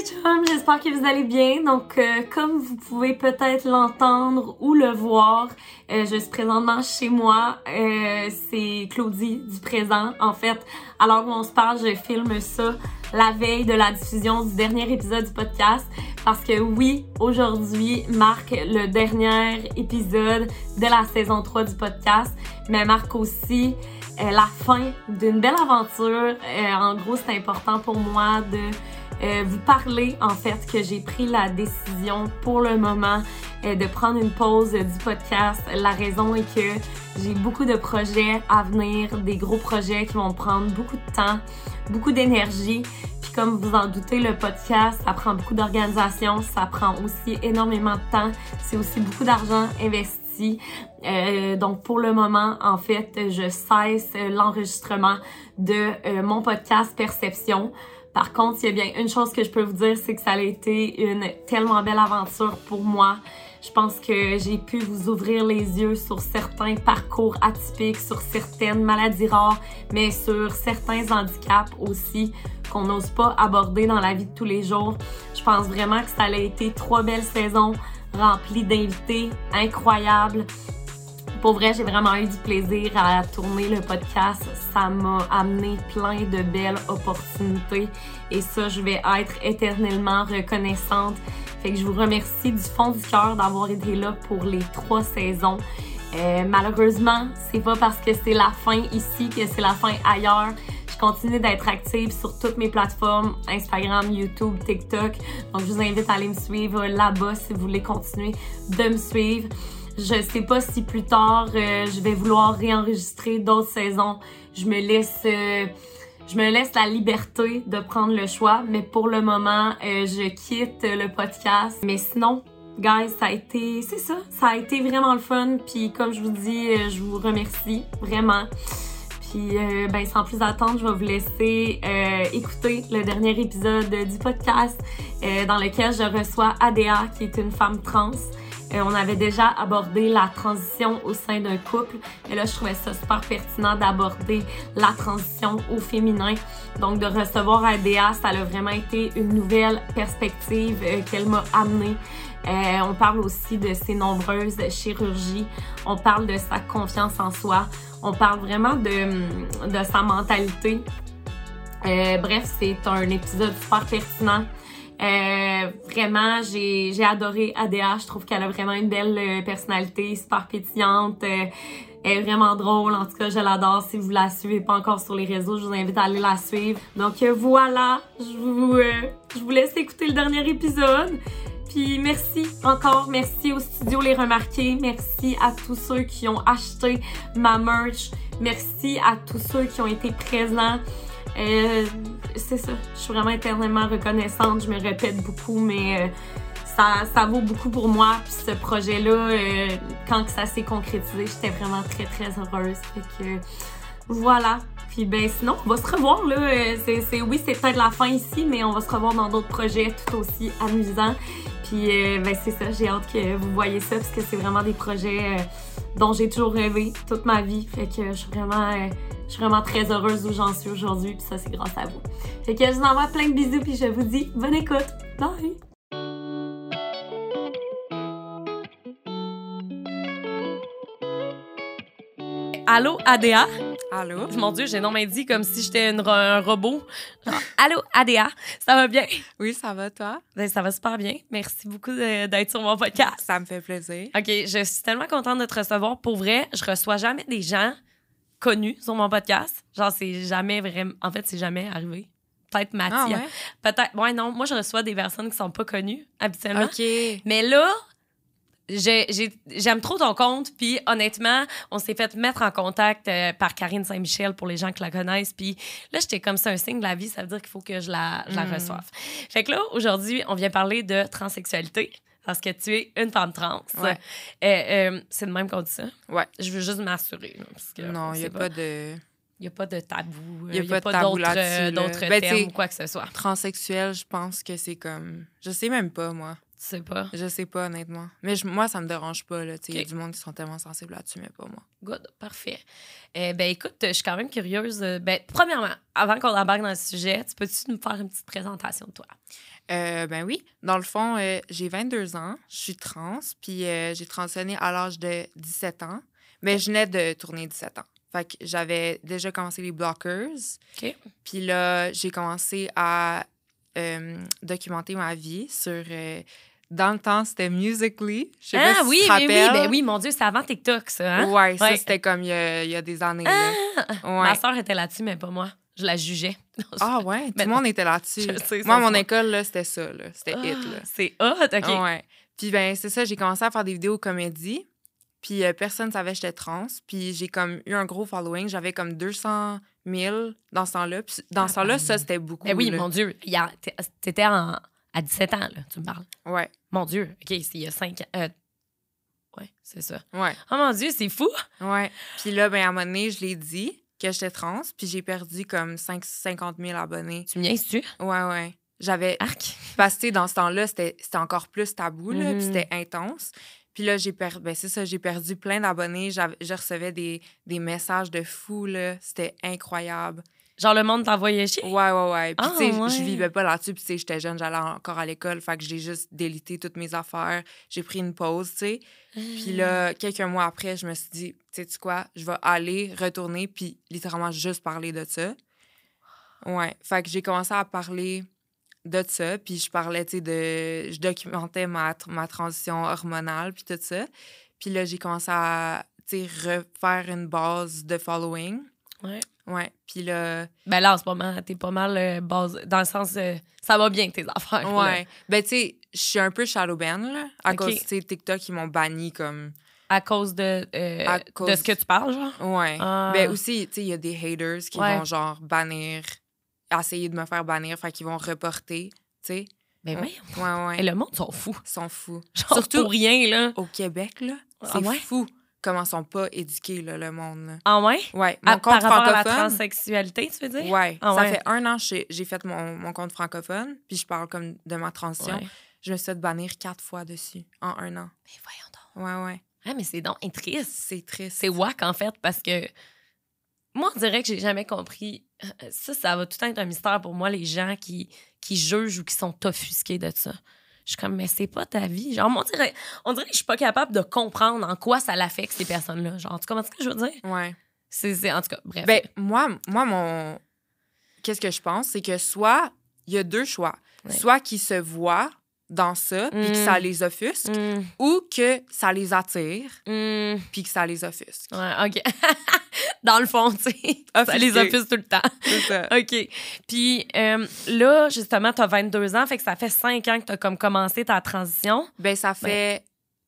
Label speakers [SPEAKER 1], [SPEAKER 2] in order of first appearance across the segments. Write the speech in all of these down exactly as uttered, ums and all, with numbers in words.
[SPEAKER 1] les chums, j'espère que vous allez bien. Donc, euh, comme vous pouvez peut-être l'entendre ou le voir, euh, je suis présentement chez moi. Euh, c'est Claudie du présent. En fait, à l'heure où on se parle, je filme ça la veille de la diffusion du dernier épisode du podcast. Parce que oui, aujourd'hui marque le dernier épisode de la saison trois du podcast, mais marque aussi euh, la fin d'une belle aventure. Euh, en gros, c'est important pour moi de euh, vous parler, en fait, que j'ai pris la décision pour le moment euh, de prendre une pause du podcast. La raison est que j'ai beaucoup de projets à venir, des gros projets qui vont prendre beaucoup de temps, beaucoup d'énergie. Puis comme vous en doutez, le podcast, ça prend beaucoup d'organisation, ça prend aussi énormément de temps. C'est aussi beaucoup d'argent investi. Euh, donc pour le moment, en fait, je cesse l'enregistrement de euh, mon podcast Perception. Par contre, il y a bien une chose que je peux vous dire, c'est que ça a été une tellement belle aventure pour moi. Je pense que j'ai pu vous ouvrir les yeux sur certains parcours atypiques, sur certaines maladies rares, mais sur certains handicaps aussi qu'on n'ose pas aborder dans la vie de tous les jours. Je pense vraiment que ça a été trois belles saisons remplies d'invités incroyables. Pour vrai, j'ai vraiment eu du plaisir à tourner le podcast. Ça m'a amené plein de belles opportunités et ça, je vais être éternellement reconnaissante. Fait que je vous remercie du fond du cœur d'avoir été là pour les trois saisons. Euh, malheureusement, c'est pas parce que c'est la fin ici que c'est la fin ailleurs. Je continue d'être active sur toutes mes plateformes, Instagram, YouTube, TikTok. Donc, je vous invite à aller me suivre là-bas si vous voulez continuer de me suivre. Je sais pas si plus tard, euh, je vais vouloir réenregistrer d'autres saisons. Je me laisse... Euh, Je me laisse la liberté de prendre le choix, mais pour le moment, euh, je quitte le podcast. Mais sinon, guys, ça a été, c'est ça, ça a été vraiment le fun. Puis comme je vous dis, euh, je vous remercie vraiment. Puis euh, ben sans plus attendre, je vais vous laisser euh, écouter le dernier épisode du podcast euh, dans lequel je reçois Adéa, qui est une femme trans. Euh, on avait déjà abordé la transition au sein d'un couple. Et là, je trouvais ça super pertinent d'aborder la transition au féminin. Donc, de recevoir Adéa, ça a vraiment été une nouvelle perspective euh, qu'elle m'a amenée. Euh, on parle aussi de ses nombreuses chirurgies. On parle de sa confiance en soi. On parle vraiment de, de sa mentalité. Euh, bref, c'est un épisode super pertinent. Euh, vraiment, j'ai j'ai adoré Adéa. Je trouve qu'elle a vraiment une belle euh, personnalité, super pétillante. Euh, elle est vraiment drôle. En tout cas, je l'adore. Si vous la suivez pas encore sur les réseaux, je vous invite à aller la suivre. Donc euh, voilà, je vous euh, je vous laisse écouter le dernier épisode. Puis merci encore, merci au studio Les Remarqués, merci à tous ceux qui ont acheté ma merch, merci à tous ceux qui ont été présents. Euh, c'est ça, je suis vraiment éternellement reconnaissante, je me répète beaucoup, mais euh, ça, ça vaut beaucoup pour moi. Puis ce projet-là, euh, quand que ça s'est concrétisé, j'étais vraiment très très heureuse. Fait que voilà. Puis ben sinon, on va se revoir là. Euh, c'est, c'est, oui, c'est peut-être la fin ici, mais on va se revoir dans d'autres projets tout aussi amusants. Puis euh, ben c'est ça, j'ai hâte que vous voyez ça parce que c'est vraiment des projets euh, dont j'ai toujours rêvé toute ma vie. Fait que je suis vraiment, euh, je suis vraiment très heureuse où j'en suis aujourd'hui. Puis ça, c'est grâce à vous. Fait que je vous envoie plein de bisous puis je vous dis bonne écoute. Bye! Allô, Adéa?
[SPEAKER 2] Allô?
[SPEAKER 1] Mon Dieu, j'ai non mais dit comme si j'étais une ro- un robot. Genre, allô, Adéa, ça va bien?
[SPEAKER 2] Oui, ça va, toi?
[SPEAKER 1] Ben, ça va super bien. Merci beaucoup de- d'être sur mon podcast.
[SPEAKER 2] Ça me fait plaisir.
[SPEAKER 1] OK, je suis tellement contente de te recevoir. Pour vrai, je reçois jamais des gens connus sur mon podcast. Genre, c'est jamais vraiment... En fait, c'est jamais arrivé. Peut-être Mathia.
[SPEAKER 2] Ah ouais?
[SPEAKER 1] Peut-être... Ouais, non, moi, je reçois des personnes qui sont pas connues, habituellement.
[SPEAKER 2] OK.
[SPEAKER 1] Mais là... J'ai, j'ai, j'aime trop ton compte, puis honnêtement, on s'est fait mettre en contact euh, par Karine Saint-Michel pour les gens qui la connaissent, puis là, j'étais comme ça, un signe de la vie, ça veut dire qu'il faut que je la, je la
[SPEAKER 2] Mm.
[SPEAKER 1] reçoive. Fait que là, aujourd'hui, on vient parler de transsexualité, parce que tu es une femme trans.
[SPEAKER 2] Ouais.
[SPEAKER 1] Euh, euh, c'est de même qu'on dit ça?
[SPEAKER 2] Ouais.
[SPEAKER 1] Je veux juste m'assurer. Là, parce que
[SPEAKER 2] Non, il n'y a
[SPEAKER 1] c'est
[SPEAKER 2] pas de...
[SPEAKER 1] Il n'y a pas de tabou,
[SPEAKER 2] Y a
[SPEAKER 1] il n'y
[SPEAKER 2] pas
[SPEAKER 1] a
[SPEAKER 2] de
[SPEAKER 1] pas,
[SPEAKER 2] tabou
[SPEAKER 1] d'autres,
[SPEAKER 2] là-dessus,
[SPEAKER 1] euh,
[SPEAKER 2] là.
[SPEAKER 1] d'autres
[SPEAKER 2] Ben,
[SPEAKER 1] termes
[SPEAKER 2] t'sais,
[SPEAKER 1] ou quoi que ce soit.
[SPEAKER 2] Transsexuel, je pense que c'est comme... Je sais même pas, moi.
[SPEAKER 1] Tu sais pas?
[SPEAKER 2] Je sais pas, honnêtement. Mais je- moi, ça me dérange pas. Il okay. y a
[SPEAKER 1] Ok.
[SPEAKER 2] du monde qui sont tellement sensibles là-dessus, mais pas moi.
[SPEAKER 1] Good, parfait. Euh, ben écoute, je suis quand même curieuse. euh, Ben, premièrement, avant qu'on embarque dans le sujet, tu peux-tu nous faire une petite présentation de toi?
[SPEAKER 2] Euh, ben oui. Dans le fond, euh, j'ai vingt-deux ans, je suis trans, puis euh, j'ai transitionné à l'âge de dix-sept ans. Mais je venais de tourner dix-sept ans. Fait que j'avais déjà commencé les blockers.
[SPEAKER 1] OK.
[SPEAKER 2] Puis là, j'ai commencé à euh, documenter ma vie sur... Euh, dans le temps, c'était Musical.ly. Je sais
[SPEAKER 1] ah
[SPEAKER 2] pas si
[SPEAKER 1] oui,
[SPEAKER 2] tu te
[SPEAKER 1] mais oui,
[SPEAKER 2] rappelles.
[SPEAKER 1] ben oui, mon Dieu, c'est avant TikTok, ça, hein?
[SPEAKER 2] Ouais, ça,
[SPEAKER 1] Ouais.
[SPEAKER 2] c'était comme il y a, il y a des années.
[SPEAKER 1] Ah!
[SPEAKER 2] Là. Ouais.
[SPEAKER 1] Ma soeur était là-dessus, mais pas moi. Je la jugeais.
[SPEAKER 2] Ah ouais, tout
[SPEAKER 1] Mais
[SPEAKER 2] le
[SPEAKER 1] non.
[SPEAKER 2] monde était là-dessus.
[SPEAKER 1] Je sais,
[SPEAKER 2] Moi, à
[SPEAKER 1] son
[SPEAKER 2] mon
[SPEAKER 1] soir.
[SPEAKER 2] école, là, c'était ça. Là. C'était
[SPEAKER 1] Ah,
[SPEAKER 2] hit. Là.
[SPEAKER 1] c'est hot, OK.
[SPEAKER 2] Ouais. Puis ben c'est ça, j'ai commencé à faire des vidéos comédie. Puis euh, personne ne savait que j'étais trans. Puis j'ai comme eu un gros following. J'avais comme deux cent mille dans ce temps-là. Puis dans ce temps-là, ça, c'était beaucoup.
[SPEAKER 1] Ben oui,
[SPEAKER 2] là.
[SPEAKER 1] mon Dieu. Il y a- t'é- T'étais en... à dix-sept ans, là, tu me parles.
[SPEAKER 2] Ouais,
[SPEAKER 1] Mon Dieu. OK, c'est il y a cinq ans. Euh... Ouais, c'est ça.
[SPEAKER 2] ouais,
[SPEAKER 1] Oh mon Dieu, c'est fou.
[SPEAKER 2] ouais. Puis là, ben à un moment donné, je l'ai dit que j'étais trans. Puis j'ai perdu comme cinq- cinquante mille abonnés.
[SPEAKER 1] Tu me niaises-tu?
[SPEAKER 2] Ouais, ouais. J'avais...
[SPEAKER 1] Arc.
[SPEAKER 2] Parce que tu sais, dans ce temps-là, c'était c'était encore plus tabou, là,
[SPEAKER 1] Mhm.
[SPEAKER 2] puis c'était intense. Puis là, j'ai perdu... Ben, c'est ça, j'ai perdu plein d'abonnés. J'avais- Je recevais des, des messages de fous, là. C'était incroyable.
[SPEAKER 1] Genre, le monde t'envoyait chier?
[SPEAKER 2] Ouais, ouais, ouais. Puis,
[SPEAKER 1] Ah,
[SPEAKER 2] tu sais,
[SPEAKER 1] ouais.
[SPEAKER 2] je vivais pas là-dessus. Puis, tu sais, j'étais jeune, j'allais encore à l'école. Fait que j'ai juste délité toutes mes affaires. J'ai pris une pause, tu sais. Puis là, quelques mois après, je me suis dit, tu sais, tu quoi, je vais aller, retourner, puis littéralement juste parler de ça. Ouais. Fait que j'ai commencé à parler de ça. Puis je parlais, tu sais, de... Je documentais ma, tr- ma transition hormonale, puis tout ça. Puis là, j'ai commencé à, tu sais, refaire une base de following.
[SPEAKER 1] Ouais.
[SPEAKER 2] Ouais. Puis là...
[SPEAKER 1] Ben là, en ce moment, t'es pas mal euh, base... Dans le sens, euh, ça va bien, tes affaires. là.
[SPEAKER 2] Ouais. Ben, tu sais, je suis un peu shadow ban, là. À
[SPEAKER 1] Ok.
[SPEAKER 2] cause, tu sais, TikTok, ils m'ont banni comme...
[SPEAKER 1] À cause de, euh,
[SPEAKER 2] À
[SPEAKER 1] de
[SPEAKER 2] cause-
[SPEAKER 1] ce que tu parles, genre?
[SPEAKER 2] Ouais.
[SPEAKER 1] Ah.
[SPEAKER 2] Ben, aussi, tu sais, il y a des haters qui
[SPEAKER 1] Ouais.
[SPEAKER 2] vont, genre, bannir... Essayer de me faire bannir, fait qu'ils vont reporter, tu sais.
[SPEAKER 1] Ben
[SPEAKER 2] Ouais.
[SPEAKER 1] oui.
[SPEAKER 2] Ouais, ouais.
[SPEAKER 1] Et le monde sont fous.
[SPEAKER 2] Ils sont fous.
[SPEAKER 1] Genre,
[SPEAKER 2] Surtout
[SPEAKER 1] pour rien, là.
[SPEAKER 2] au Québec, là.
[SPEAKER 1] Ah
[SPEAKER 2] C'est
[SPEAKER 1] ouais?
[SPEAKER 2] fou comment ils sont pas éduqués, là, le monde, là.
[SPEAKER 1] Ah ouais?
[SPEAKER 2] Ouais.
[SPEAKER 1] À-
[SPEAKER 2] Mon compte
[SPEAKER 1] par rapport à la
[SPEAKER 2] francophone...
[SPEAKER 1] transsexualité, tu veux dire?
[SPEAKER 2] Ouais.
[SPEAKER 1] Ah
[SPEAKER 2] ça
[SPEAKER 1] ouais.
[SPEAKER 2] fait un an que j'ai- j'ai fait mon, mon compte francophone, puis je parle comme de ma transition.
[SPEAKER 1] Ouais.
[SPEAKER 2] Je me suis fait bannir quatre fois dessus en un an.
[SPEAKER 1] Mais voyons donc.
[SPEAKER 2] Ouais, ouais.
[SPEAKER 1] Ah, mais c'est donc triste.
[SPEAKER 2] C'est triste.
[SPEAKER 1] C'est whack, en fait, parce que moi, on dirait que j'ai jamais compris. Ça, ça va tout être un mystère pour moi, les gens qui, qui jugent ou qui sont offusqués de ça. Je suis comme, mais c'est pas ta vie. Genre, on dirait, on dirait que je suis pas capable de comprendre en quoi ça l'affecte, ces personnes-là. Genre, tu comprends ce que je veux dire?
[SPEAKER 2] Ouais.
[SPEAKER 1] C'est, c'est- en tout cas, bref.
[SPEAKER 2] Ben, moi, moi, mon... Qu'est-ce que je pense? C'est que soit... Il y a deux choix.
[SPEAKER 1] Ouais.
[SPEAKER 2] Soit qu'ils se voient dans ça, puis que
[SPEAKER 1] Mm.
[SPEAKER 2] ça les offusque,
[SPEAKER 1] Hum,
[SPEAKER 2] ou que ça les attire,
[SPEAKER 1] hum.
[SPEAKER 2] puis que ça les offusque.
[SPEAKER 1] Ouais, OK. Dans le fond, tu sais, ça
[SPEAKER 2] Offusqué.
[SPEAKER 1] les offusque tout le temps.
[SPEAKER 2] C'est ça.
[SPEAKER 1] OK. Puis euh, là, justement, t'as vingt-deux ans, fait que ça fait cinq ans que t'as comme commencé ta transition.
[SPEAKER 2] Ben, ça fait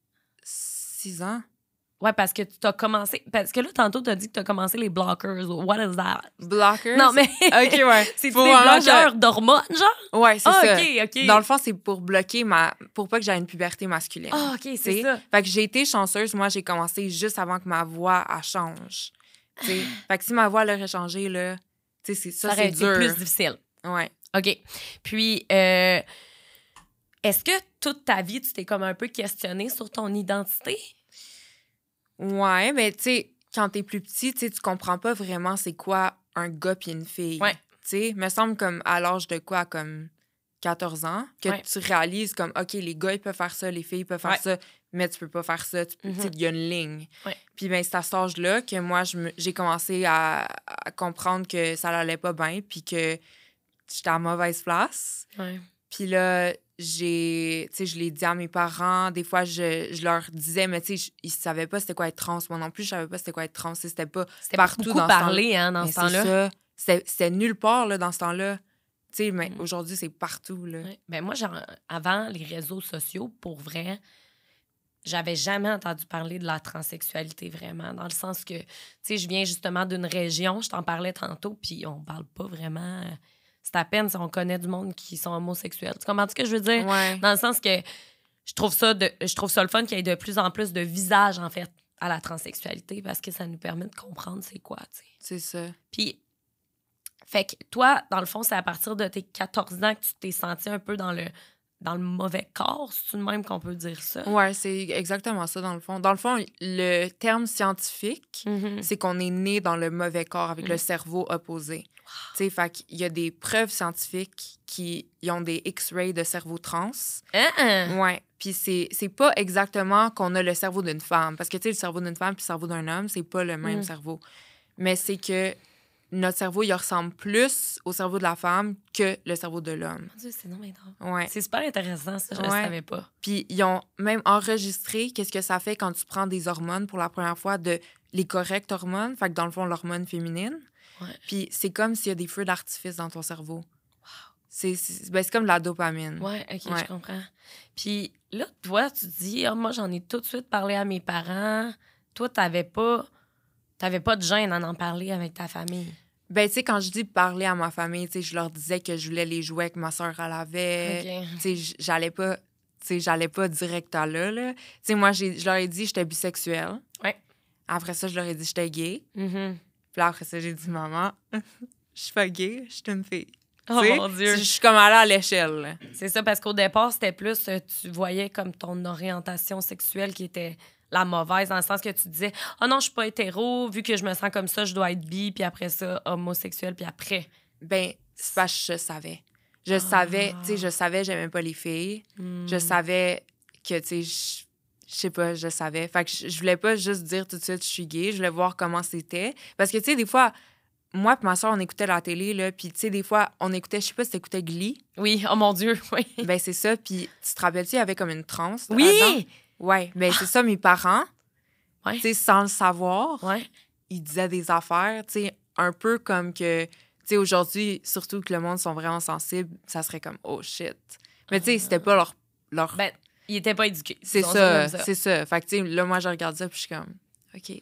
[SPEAKER 2] six ans.
[SPEAKER 1] Ouais, parce que tu as commencé... Parce que là, tantôt, t'as dit que t'as commencé les blockers. What is that?
[SPEAKER 2] Blockers?
[SPEAKER 1] Non, mais...
[SPEAKER 2] OK, ouais.
[SPEAKER 1] C'est des
[SPEAKER 2] Pour vraiment,
[SPEAKER 1] bloqueurs d'hormones, genre?
[SPEAKER 2] Ouais, c'est
[SPEAKER 1] Ah,
[SPEAKER 2] ça.
[SPEAKER 1] OK, OK.
[SPEAKER 2] Dans le fond, c'est pour bloquer ma... Pour pas que j'aie une puberté masculine.
[SPEAKER 1] Ah, OK, c'est
[SPEAKER 2] T'sais.
[SPEAKER 1] ça.
[SPEAKER 2] Fait que j'ai été chanceuse. Moi, j'ai commencé juste avant que ma voix, elle change. T'sais. Fait que si ma voix, elle aurait changé, là... Tu sais, c'est- ça,
[SPEAKER 1] Ça
[SPEAKER 2] c'est
[SPEAKER 1] aurait été
[SPEAKER 2] dur.
[SPEAKER 1] plus difficile.
[SPEAKER 2] Ouais.
[SPEAKER 1] OK. Puis, euh, est-ce que toute ta vie, tu t'es comme un peu questionné sur ton identité?
[SPEAKER 2] Ouais, mais tu sais, quand t'es plus petit, tu sais, tu comprends pas vraiment c'est quoi un gars puis une fille.
[SPEAKER 1] Ouais.
[SPEAKER 2] Tu sais, me semble comme à l'âge de quoi, comme quatorze ans, que
[SPEAKER 1] Ouais.
[SPEAKER 2] tu réalises comme, OK, les gars, ils peuvent faire ça, les filles peuvent faire
[SPEAKER 1] Ouais.
[SPEAKER 2] ça, mais tu peux pas faire ça. Tu peux- tu sais, il y a une ligne.
[SPEAKER 1] Ouais.
[SPEAKER 2] Puis ben c'est à cet âge-là que moi, je me- j'ai commencé à, à comprendre que ça allait pas bien puis que j'étais à mauvaise place.
[SPEAKER 1] Ouais.
[SPEAKER 2] Puis là, j'ai, tu sais, je l'ai dit à mes parents. Des fois, je, je leur disais, mais tu sais, ils savaient pas c'était quoi être trans. Moi non plus, je savais pas c'était quoi être trans. C'était pas
[SPEAKER 1] C'était pas
[SPEAKER 2] partout
[SPEAKER 1] beaucoup
[SPEAKER 2] dans ce temps-là.
[SPEAKER 1] parlé, hein, dans
[SPEAKER 2] Mais
[SPEAKER 1] ce
[SPEAKER 2] c'est
[SPEAKER 1] temps-là.
[SPEAKER 2] ça. C'était, c'était nulle part, là, dans ce temps-là. Tu sais, mais
[SPEAKER 1] Mm.
[SPEAKER 2] aujourd'hui, c'est partout, là.
[SPEAKER 1] Ouais. Ben moi, genre, avant les réseaux sociaux, pour vrai, j'avais jamais entendu parler de la transsexualité vraiment, dans le sens que, tu sais, je viens justement d'une région, je t'en parlais tantôt, puis on parle pas vraiment... euh, C'est à peine si on connaît du monde qui sont homosexuels. Tu comprends ce que je veux dire?
[SPEAKER 2] Ouais.
[SPEAKER 1] Dans le sens que je trouve ça, de, je trouve ça le fun qu'il y ait de plus en plus de visages, en fait, à la transsexualité, parce que ça nous permet de comprendre c'est quoi, tu sais.
[SPEAKER 2] C'est ça.
[SPEAKER 1] Puis, fait que toi, dans le fond, c'est à partir de tes quatorze ans que tu t'es senti un peu dans le
[SPEAKER 3] dans le mauvais corps, c'est tout de même qu'on peut dire ça?
[SPEAKER 2] Ouais, c'est exactement ça, dans le fond. Dans le fond, le terme scientifique,
[SPEAKER 3] Mm-hmm.
[SPEAKER 2] c'est qu'on est né dans le mauvais corps avec
[SPEAKER 3] Mm.
[SPEAKER 2] le cerveau opposé. Wow. Tu sais, fait qu'il y a des preuves scientifiques qui ils ont des X-rays de cerveau trans.
[SPEAKER 3] Uh-uh.
[SPEAKER 2] Ouais. Puis c'est, c'est pas exactement qu'on a le cerveau d'une femme. Parce que, tu sais, le cerveau d'une femme puis le cerveau d'un homme, c'est pas le même
[SPEAKER 3] Mm.
[SPEAKER 2] cerveau. Mais c'est que notre cerveau, il ressemble plus au cerveau de la femme que le cerveau de l'homme.
[SPEAKER 3] Mon Dieu, c'est non mais drôle.
[SPEAKER 2] Ouais.
[SPEAKER 3] C'est super intéressant, ça, je ne
[SPEAKER 2] Ouais.
[SPEAKER 3] savais pas.
[SPEAKER 2] Puis ils ont même enregistré qu'est-ce que ça fait quand tu prends des hormones pour la première fois, de les correctes hormones, fait que dans le fond, l'hormone féminine.
[SPEAKER 3] Ouais.
[SPEAKER 2] Puis c'est comme s'il y a des feux d'artifice dans ton cerveau. Wow. C'est, c'est, ben, c'est comme de la dopamine.
[SPEAKER 3] Ouais, OK,
[SPEAKER 2] Ouais.
[SPEAKER 3] je comprends. Puis là, toi, tu dis, oh, moi, j'en ai tout de suite parlé à mes parents. Toi, t'avais pas, t'avais pas de gêne à en parler avec ta famille.
[SPEAKER 2] Ben, tu sais, quand je dis parler à ma famille, tu sais, je leur disais que je voulais les jouets que ma soeur, elle avait.
[SPEAKER 3] OK.
[SPEAKER 2] Tu sais, j'allais pas, tu sais, j'allais pas direct à là, là. Tu sais, moi, j'ai, je leur ai dit que j'étais bisexuelle.
[SPEAKER 3] Ouais.
[SPEAKER 2] Après ça, je leur ai dit que j'étais gay.
[SPEAKER 3] Mm-hmm.
[SPEAKER 2] Puis là, après ça, j'ai dit, maman, je suis pas gay, je suis une fille.
[SPEAKER 3] Oh
[SPEAKER 2] T'sais,
[SPEAKER 3] mon Dieu.
[SPEAKER 2] Je suis comme allée à l'échelle, là.
[SPEAKER 3] C'est ça, parce qu'au départ, c'était plus, euh, tu voyais comme ton orientation sexuelle qui était la mauvaise, dans le sens que tu disais, « Ah oh non, je suis pas hétéro, vu que je me sens comme ça, je dois être bi, puis après ça, homosexuel, puis après. »
[SPEAKER 2] Ben, c'est parce que je savais. Je
[SPEAKER 3] Ah.
[SPEAKER 2] savais, tu sais, je savais, j'aimais pas les filles.
[SPEAKER 3] Mm.
[SPEAKER 2] Je savais que, tu sais, je je sais pas, je savais. Fait que je, je voulais pas juste dire tout de suite, je suis gay. Je voulais voir comment c'était. Parce que, tu sais, des fois, moi et ma soeur, on écoutait la télé, là, puis, tu sais, des fois, on écoutait, je sais pas si t'écoutais Glee.
[SPEAKER 3] Oui, oh mon Dieu, oui.
[SPEAKER 2] Ben, c'est ça. Puis, tu te rappelles-tu, il y avait comme une transe.
[SPEAKER 3] Oui!
[SPEAKER 2] là-dedans? Ouais. Ben, c'est ça, mes parents,
[SPEAKER 3] Ouais.
[SPEAKER 2] tu sais, sans le savoir,
[SPEAKER 3] Ouais.
[SPEAKER 2] ils disaient des affaires, tu sais, un peu comme que, tu sais, aujourd'hui, surtout que le monde sont vraiment sensibles, ça serait comme, oh shit. Mais, tu sais, c'était pas leur. leur...
[SPEAKER 3] Ben, il était pas éduqué.
[SPEAKER 2] c'est
[SPEAKER 3] disons
[SPEAKER 2] ça,
[SPEAKER 3] comme
[SPEAKER 2] c'est ça. Fait que, tu sais, là, moi, je regarde ça, puis je suis comme, OK.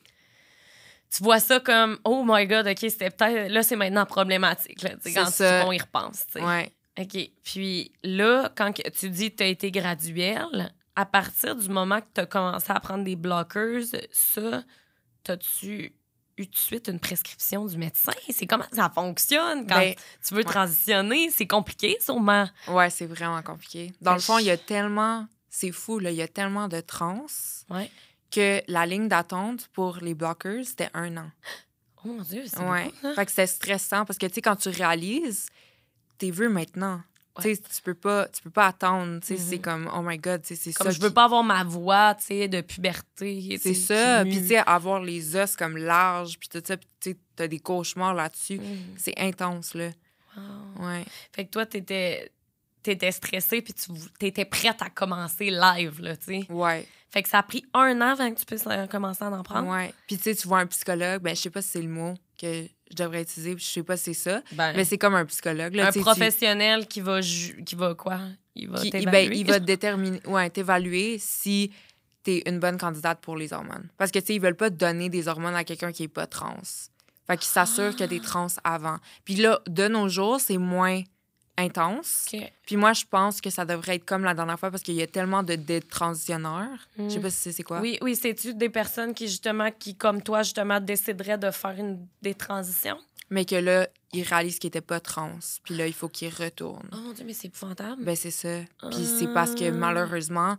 [SPEAKER 3] Tu vois ça comme, oh my God, OK, c'était peut-être, là, c'est maintenant problématique, là, tu sais,
[SPEAKER 2] C'est
[SPEAKER 3] quand
[SPEAKER 2] ça.
[SPEAKER 3] on y repense, tu sais.
[SPEAKER 2] Ouais.
[SPEAKER 3] OK. Puis là, quand que tu dis que tu as été graduelle, à partir du moment que tu as commencé à prendre des blockers, ça, t'as-tu eu tout de suite une prescription du médecin? C'est comment ça fonctionne quand
[SPEAKER 2] Ben,
[SPEAKER 3] tu veux
[SPEAKER 2] ouais.
[SPEAKER 3] transitionner? C'est compliqué, sûrement.
[SPEAKER 2] Ouais, c'est vraiment compliqué. Dans le fond, il y a tellement. C'est fou, là. Il y a tellement de trans
[SPEAKER 3] Ouais.
[SPEAKER 2] que la ligne d'attente pour les blockers, c'était un an.
[SPEAKER 3] Oh mon Dieu, c'est
[SPEAKER 2] Ouais.
[SPEAKER 3] beaucoup, hein?
[SPEAKER 2] Fait que c'était stressant parce que, tu sais, quand tu réalises, t'es vu maintenant.
[SPEAKER 3] Ouais.
[SPEAKER 2] Tu sais, tu peux pas, tu peux pas attendre. Tu sais,
[SPEAKER 3] Mhm.
[SPEAKER 2] c'est comme, oh my God, tu sais, c'est
[SPEAKER 3] Comme
[SPEAKER 2] ça.
[SPEAKER 3] je veux
[SPEAKER 2] qui-
[SPEAKER 3] pas avoir ma voix, tu sais, de puberté.
[SPEAKER 2] C'est
[SPEAKER 3] tu sais,
[SPEAKER 2] ça.
[SPEAKER 3] qui
[SPEAKER 2] Puis,
[SPEAKER 3] mue.
[SPEAKER 2] tu sais, avoir les os comme larges, puis tout ça, puis tu sais, t'as des cauchemars là-dessus.
[SPEAKER 3] Mhm.
[SPEAKER 2] C'est intense, là.
[SPEAKER 3] Wow.
[SPEAKER 2] Ouais.
[SPEAKER 3] Fait que toi, t'étais, t'étais stressée puis tu t'étais prête à commencer live, là, tu sais.
[SPEAKER 2] Ouais.
[SPEAKER 3] Fait que ça a pris un an avant que tu puisses euh, commencer à en prendre.
[SPEAKER 2] Ouais. Puis, tu sais, tu vois un psychologue, ben, je sais pas si c'est le mot que je devrais utiliser, puis je sais pas si c'est ça,
[SPEAKER 3] Ben,
[SPEAKER 2] mais c'est comme un psychologue. Là,
[SPEAKER 3] un
[SPEAKER 2] tu sais, tu-
[SPEAKER 3] professionnel qui va ju- qui va quoi? Il va
[SPEAKER 2] qui- il,
[SPEAKER 3] t'évaluer.
[SPEAKER 2] ben, il va déterminer, ouais, t'évaluer si t'es une bonne candidate pour les hormones. Parce que, tu sais, ils veulent pas te donner des hormones à quelqu'un qui est pas trans. Fait qu'ils s'assurent que t'es trans avant. Puis là, de nos jours, c'est moins intense.
[SPEAKER 3] OK.
[SPEAKER 2] Puis moi, je pense que ça devrait être comme la dernière fois parce qu'il y a tellement de détransitionneurs. Je sais
[SPEAKER 3] Mm.
[SPEAKER 2] pas si c'est c'est quoi.
[SPEAKER 3] Oui, oui, c'est-tu des personnes qui, justement, qui, comme toi, justement, décideraient de faire une détransition?
[SPEAKER 2] Mais que là, ils réalisent qu'ils étaient pas trans. Puis là, il faut qu'ils retournent.
[SPEAKER 3] Oh mon Dieu, mais c'est épouvantable.
[SPEAKER 2] Ben, c'est ça. Puis c'est parce que
[SPEAKER 3] Ah.
[SPEAKER 2] malheureusement,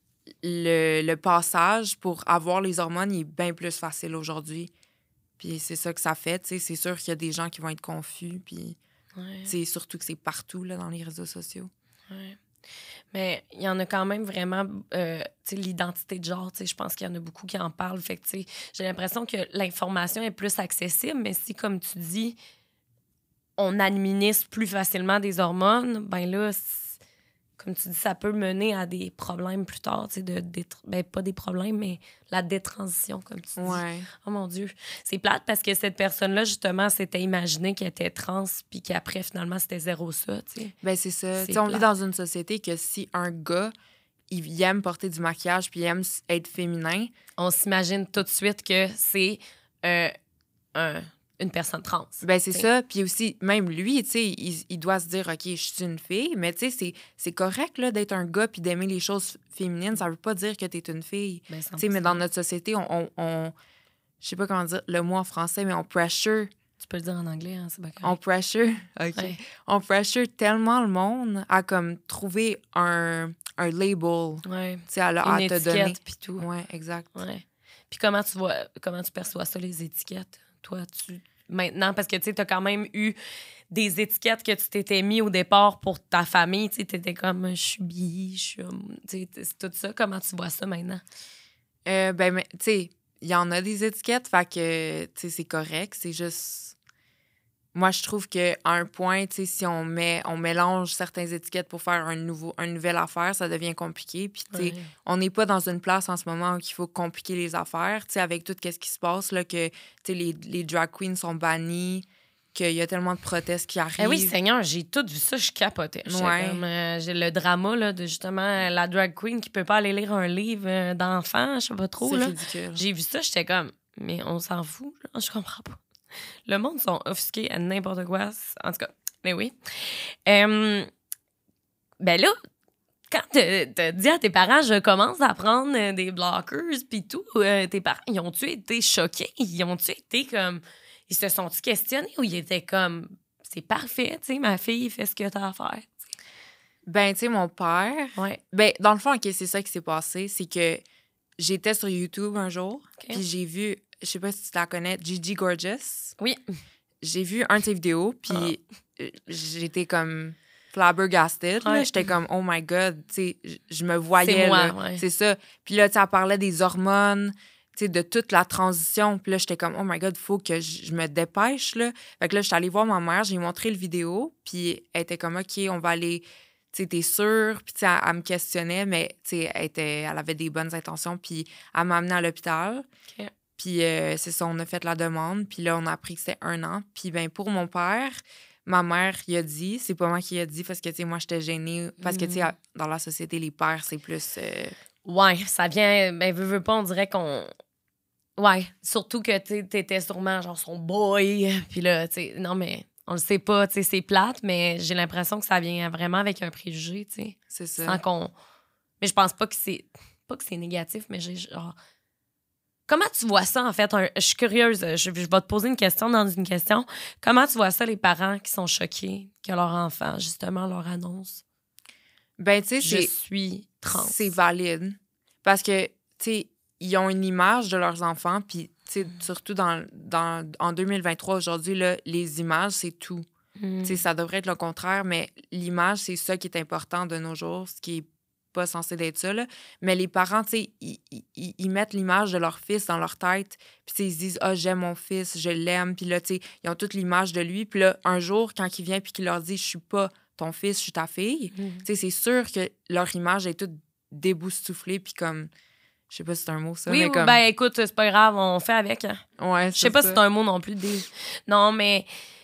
[SPEAKER 2] le, le passage pour avoir les hormones il est bien plus facile aujourd'hui. Puis c'est ça que ça fait. Tu sais, c'est sûr qu'il y a des gens qui vont être confus. Puis
[SPEAKER 3] Ouais,
[SPEAKER 2] c'est surtout que c'est partout là, dans les réseaux sociaux.
[SPEAKER 3] ouais. Mais il y en a quand même vraiment, euh, tu sais, l'identité de genre, tu sais, je pense qu'il y en a beaucoup qui en parlent. Fait que, tu sais, j'ai l'impression que l'information est plus accessible, mais si, comme tu dis, on administre plus facilement des hormones, ben là, c'est- comme tu dis, ça peut mener à des problèmes plus tard, tu sais, de, détr- ben pas des problèmes, mais la détransition, comme tu dis.
[SPEAKER 2] Ouais.
[SPEAKER 3] Oh mon Dieu. C'est plate parce que cette personne-là, justement, s'était imaginé qu'elle était trans, puis qu'après, finalement, c'était zéro ça, tu sais.
[SPEAKER 2] Ben c'est ça.
[SPEAKER 3] C'est
[SPEAKER 2] Tu sais, on vit
[SPEAKER 3] plate.
[SPEAKER 2] dans une société que si un gars, il, il aime porter du maquillage puis il aime s- être féminin,
[SPEAKER 3] On s'imagine tout de suite que c'est euh, un- une personne trans.
[SPEAKER 2] ben c'est
[SPEAKER 3] T'sais.
[SPEAKER 2] ça. Puis aussi, même lui, tu sais, il, il doit se dire, OK, je suis une fille, mais tu sais, c'est- c'est correct là, d'être un gars puis d'aimer les choses féminines. Ça veut pas dire que t'es une fille.
[SPEAKER 3] Ben,
[SPEAKER 2] Tu sais, mais dans notre société, on, on, on- je sais pas comment dire le mot en français, mais on pressure
[SPEAKER 3] Tu peux le dire en anglais, hein, c'est pas correct.
[SPEAKER 2] On pressure, OK.
[SPEAKER 3] Ouais.
[SPEAKER 2] On pressure tellement le monde à comme trouver un, un label,
[SPEAKER 3] Ouais.
[SPEAKER 2] tu sais, à, le-
[SPEAKER 3] Une
[SPEAKER 2] à te donner.
[SPEAKER 3] étiquette puis tout.
[SPEAKER 2] Ouais, exact.
[SPEAKER 3] Ouais. Puis comment tu vois, comment tu perçois ça, les étiquettes? Toi, tu... Maintenant, parce que tu sais, t'as quand même eu des étiquettes que tu t'étais mis au départ pour ta famille. Tu sais, t'étais comme, je suis bi, je suis... homme. Tu sais, c'est tout ça. Comment tu vois ça maintenant?
[SPEAKER 2] Euh, ben, mais, tu sais, il y en a des étiquettes, fait que, tu sais, c'est correct. C'est juste... Moi, je trouve qu'à un point, tu sais, si on met, on mélange certaines étiquettes pour faire un nouveau, une nouvelle affaire, ça devient compliqué. Puis, tu sais,
[SPEAKER 3] Ouais.
[SPEAKER 2] on n'est pas dans une place en ce moment où il faut compliquer les affaires, tu sais, avec tout ce qui se passe, là, que, tu sais, les, les drag queens sont bannis, qu'il y a tellement de protestes qui arrivent.
[SPEAKER 3] Eh oui, Seigneur, j'ai tout vu ça, je capotais. J'étais
[SPEAKER 2] Ouais.
[SPEAKER 3] comme, euh, j'ai le drama là, de justement euh, la drag queen qui peut pas aller lire un livre euh, d'enfant, je sais pas trop.
[SPEAKER 2] C'est
[SPEAKER 3] Là.
[SPEAKER 2] ridicule.
[SPEAKER 3] J'ai vu ça, j'étais comme, mais on s'en fout, là, je comprends pas. Le monde sont offusqués à n'importe quoi. En tout cas, mais oui. Euh, ben là, quand t'as t'as dit à tes parents, je commence à prendre euh, des blockers puis tout, euh, tes parents, ils ont-tu été choqués? Ils ont-tu été comme... Ils se sont-ils questionnés ou ils étaient comme... C'est parfait, tu sais, ma fille fait ce que t'as à faire.
[SPEAKER 2] Ben, tu sais, mon père...
[SPEAKER 3] Ouais.
[SPEAKER 2] Ben, dans le fond, OK, c'est ça qui s'est passé. C'est que j'étais sur YouTube un jour,
[SPEAKER 3] OK.
[SPEAKER 2] puis j'ai vu... Je sais pas si tu la connais, Gigi Gorgeous.
[SPEAKER 3] Oui.
[SPEAKER 2] J'ai vu un de ses vidéos, puis euh, j'étais comme flabbergasted. là.
[SPEAKER 3] Ouais.
[SPEAKER 2] J'étais comme, oh my God, tu sais, je- je me voyais.
[SPEAKER 3] C'est moi,
[SPEAKER 2] là.
[SPEAKER 3] ouais.
[SPEAKER 2] C'est ça. Puis là, tu sais, elle parlait des hormones, tu sais, de toute la transition. Puis là, j'étais comme, oh my God, il faut que je je me dépêche, là. Fait que là, j'étais allée voir ma mère, j'ai montré le vidéo, puis elle était comme, OK, on va aller, tu sais, t'es sûre? Puis tu sais, elle, elle me questionnait, mais tu sais, elle, était- elle avait des bonnes intentions, puis elle m'a amenée à l'hôpital.
[SPEAKER 3] OK.
[SPEAKER 2] Puis euh, c'est ça, on a fait la demande. Puis là, on a appris que c'était un an. Puis ben pour mon père, ma mère, il a dit, c'est pas moi qui a dit parce que, tu sais, moi, j'étais gênée. Parce que, tu sais,
[SPEAKER 3] Mm.
[SPEAKER 2] dans la société, les pères, c'est plus... euh,
[SPEAKER 3] Ouais, ça vient... Ben, veux, veux pas, on dirait qu'on... Ouais, surtout que tu t'étais sûrement genre son boy. Puis là, tu sais, non, mais on le sait pas, tu sais, c'est plate, mais j'ai l'impression que ça vient vraiment avec un préjugé, tu sais.
[SPEAKER 2] c'est ça.
[SPEAKER 3] Sans qu'on... Mais je pense pas que c'est... Pas que c'est négatif, mais j'ai genre... Comment tu vois ça, en fait? Un- Je suis curieuse. Je, je vais te poser une question dans une question. Comment tu vois ça, les parents qui sont choqués que leur enfant, justement, leur annonce
[SPEAKER 2] Ben, tu sais,
[SPEAKER 3] « Je
[SPEAKER 2] c'est...
[SPEAKER 3] suis trans ».
[SPEAKER 2] C'est valide. Parce que, tu sais, ils ont une image de leurs enfants, puis, tu sais, surtout dans, dans, en deux mille vingt-trois, aujourd'hui, là, les images, c'est tout.
[SPEAKER 3] Mm.
[SPEAKER 2] Tu sais, ça devrait être le contraire, mais l'image, c'est ça qui est important de nos jours, ce qui est pas censé d'être ça, là. Mais les parents, tu sais, ils, ils, ils mettent l'image de leur fils dans leur tête, puis tu sais, ils se disent « Ah, j'aime mon fils, je l'aime », puis là, tu sais, ils ont toute l'image de lui, puis là, un jour, quand il vient puis qu'il leur dit « Je suis pas ton fils, je suis ta fille
[SPEAKER 3] Mm. »,
[SPEAKER 2] tu sais, c'est sûr que leur image est toute déboustouflée, puis comme... Je sais pas si c'est un mot, ça,
[SPEAKER 3] Oui,
[SPEAKER 2] mais
[SPEAKER 3] oui,
[SPEAKER 2] comme...
[SPEAKER 3] ben écoute, c'est pas grave, on fait avec. Hein.
[SPEAKER 2] ouais,
[SPEAKER 3] Je sais pas si c'est un mot non plus. Des... Non, mais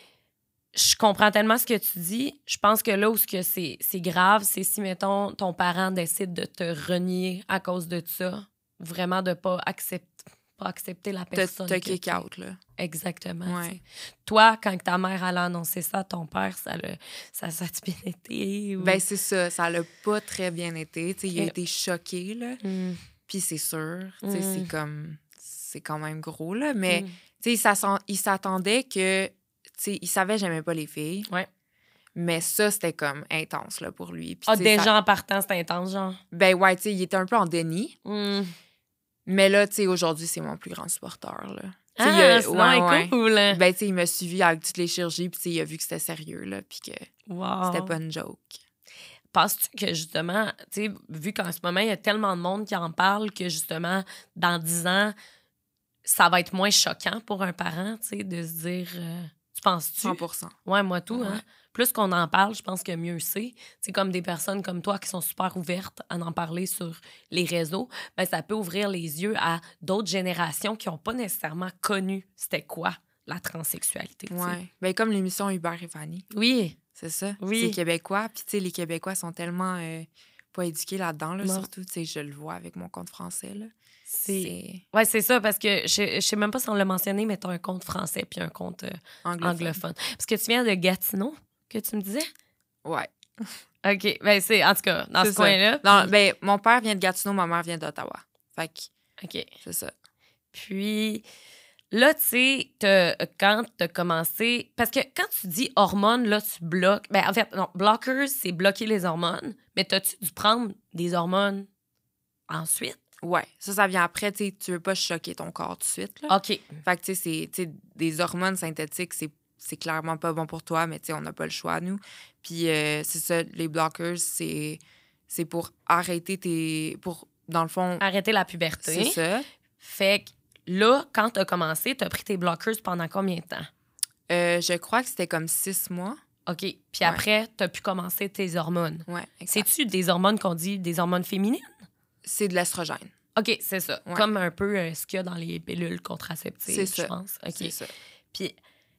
[SPEAKER 3] je comprends tellement ce que tu dis. Je pense que là où ce que c'est, c'est grave, c'est si, mettons, ton parent décide de te renier à cause de ça, vraiment de pas accepter, pas accepter la personne.
[SPEAKER 2] T'as
[SPEAKER 3] que
[SPEAKER 2] kick
[SPEAKER 3] t'es.
[SPEAKER 2] out, là.
[SPEAKER 3] Exactement.
[SPEAKER 2] Ouais.
[SPEAKER 3] tu sais. Toi, quand ta mère allait annoncer ça à ton père, ça l'a ça, ça a-tu bien été? Ou...
[SPEAKER 2] Ben, c'est ça. Ça l'a pas très bien été. Tu sais, il a
[SPEAKER 3] Ok.
[SPEAKER 2] été choqué, là.
[SPEAKER 3] Mm.
[SPEAKER 2] Puis c'est sûr. Tu sais,
[SPEAKER 3] Mm.
[SPEAKER 2] c'est comme... C'est quand même gros, là. Mais,
[SPEAKER 3] Mm.
[SPEAKER 2] tu sais, il s'attend- il s'attendait que... Tu sais, il savait que j'aimais pas les filles.
[SPEAKER 3] Ouais.
[SPEAKER 2] Mais ça, c'était comme intense, là, pour lui. Puis,
[SPEAKER 3] Ah,
[SPEAKER 2] tu sais,
[SPEAKER 3] déjà
[SPEAKER 2] ça-
[SPEAKER 3] en partant, c'est intense, genre.
[SPEAKER 2] Ben, ouais, tu sais, il était un peu en déni.
[SPEAKER 3] Mm.
[SPEAKER 2] Mais là, tu sais, aujourd'hui, c'est mon plus grand supporter, là. Tu sais,
[SPEAKER 3] Ah,
[SPEAKER 2] il a-
[SPEAKER 3] sinon,
[SPEAKER 2] ouais,
[SPEAKER 3] elle est
[SPEAKER 2] ouais.
[SPEAKER 3] cool.
[SPEAKER 2] Ben, tu sais, il m'a suivi avec toutes les chirurgies, puis tu sais, il a vu que c'était sérieux, là, puis que
[SPEAKER 3] Wow.
[SPEAKER 2] c'était pas une joke.
[SPEAKER 3] Penses-tu que, justement, tu sais, vu qu'en ce moment, il y a tellement de monde qui en parle que, justement, dans dix ans, ça va être moins choquant pour un parent, tu sais, de se dire... euh, tu penses-tu?
[SPEAKER 2] cent pour cent.
[SPEAKER 3] Ouais, moi tout,
[SPEAKER 2] Ouais.
[SPEAKER 3] hein. Plus qu'on en parle, je pense que mieux c'est. C'est comme des personnes comme toi qui sont super ouvertes à en parler sur les réseaux, ben ça peut ouvrir les yeux à d'autres générations qui n'ont pas nécessairement connu c'était quoi la transsexualité. tu sais.
[SPEAKER 2] Ouais. Ben, comme l'émission Hubert et Fanny.
[SPEAKER 3] Oui.
[SPEAKER 2] C'est ça.
[SPEAKER 3] Oui.
[SPEAKER 2] C'est québécois. Puis, tu sais, les Québécois sont tellement euh, pas éduqués là-dedans, là,
[SPEAKER 3] Non.
[SPEAKER 2] surtout. Tu sais, je le vois avec mon compte français, là.
[SPEAKER 3] C'est...
[SPEAKER 2] C'est
[SPEAKER 3] Ouais, c'est ça, parce que je, je sais même pas si on l'a mentionné, mais tu as un compte français puis un compte euh,
[SPEAKER 2] anglophone.
[SPEAKER 3] anglophone. Parce que tu viens de Gatineau, que tu me disais?
[SPEAKER 2] Ouais.
[SPEAKER 3] OK. Ben, c'est, en tout cas, dans
[SPEAKER 2] C'est
[SPEAKER 3] ce
[SPEAKER 2] ça.
[SPEAKER 3] coin-là.
[SPEAKER 2] Non,
[SPEAKER 3] puis-
[SPEAKER 2] ben, mon père vient de Gatineau, ma mère vient d'Ottawa. Fait que
[SPEAKER 3] OK.
[SPEAKER 2] c'est ça.
[SPEAKER 3] Puis là, tu sais, t'as- quand tu as commencé... Parce que quand tu dis hormones, là, tu bloques... Ben, en fait, non, blockers, c'est bloquer les hormones. Mais t'as-tu dû prendre des hormones ensuite?
[SPEAKER 2] Ouais, ça, ça vient après. Tu sais, tu veux pas choquer ton corps tout de suite. Là.
[SPEAKER 3] OK.
[SPEAKER 2] Fait que, tu sais, c'est- tu sais, des hormones synthétiques, c'est, c'est clairement pas bon pour toi, mais tu sais, on n'a pas le choix, nous. Puis, euh, c'est ça, les blockers, c'est, c'est pour arrêter tes. Pour, dans le fond.
[SPEAKER 3] Arrêter la puberté.
[SPEAKER 2] C'est ça.
[SPEAKER 3] Fait que là, quand tu as commencé, tu as pris tes blockers pendant combien de temps?
[SPEAKER 2] Euh, je crois que c'était comme six mois.
[SPEAKER 3] OK. Puis après, tu as pu commencer tes hormones.
[SPEAKER 2] Ouais, exact.
[SPEAKER 3] C'est-tu des hormones qu'on dit des hormones féminines?
[SPEAKER 2] C'est de l'estrogène.
[SPEAKER 3] OK, c'est ça.
[SPEAKER 2] Ouais.
[SPEAKER 3] Comme un peu euh, ce qu'il y a dans les pilules contraceptives,
[SPEAKER 2] C'est
[SPEAKER 3] je
[SPEAKER 2] ça.
[SPEAKER 3] pense. OK.
[SPEAKER 2] C'est ça.
[SPEAKER 3] Puis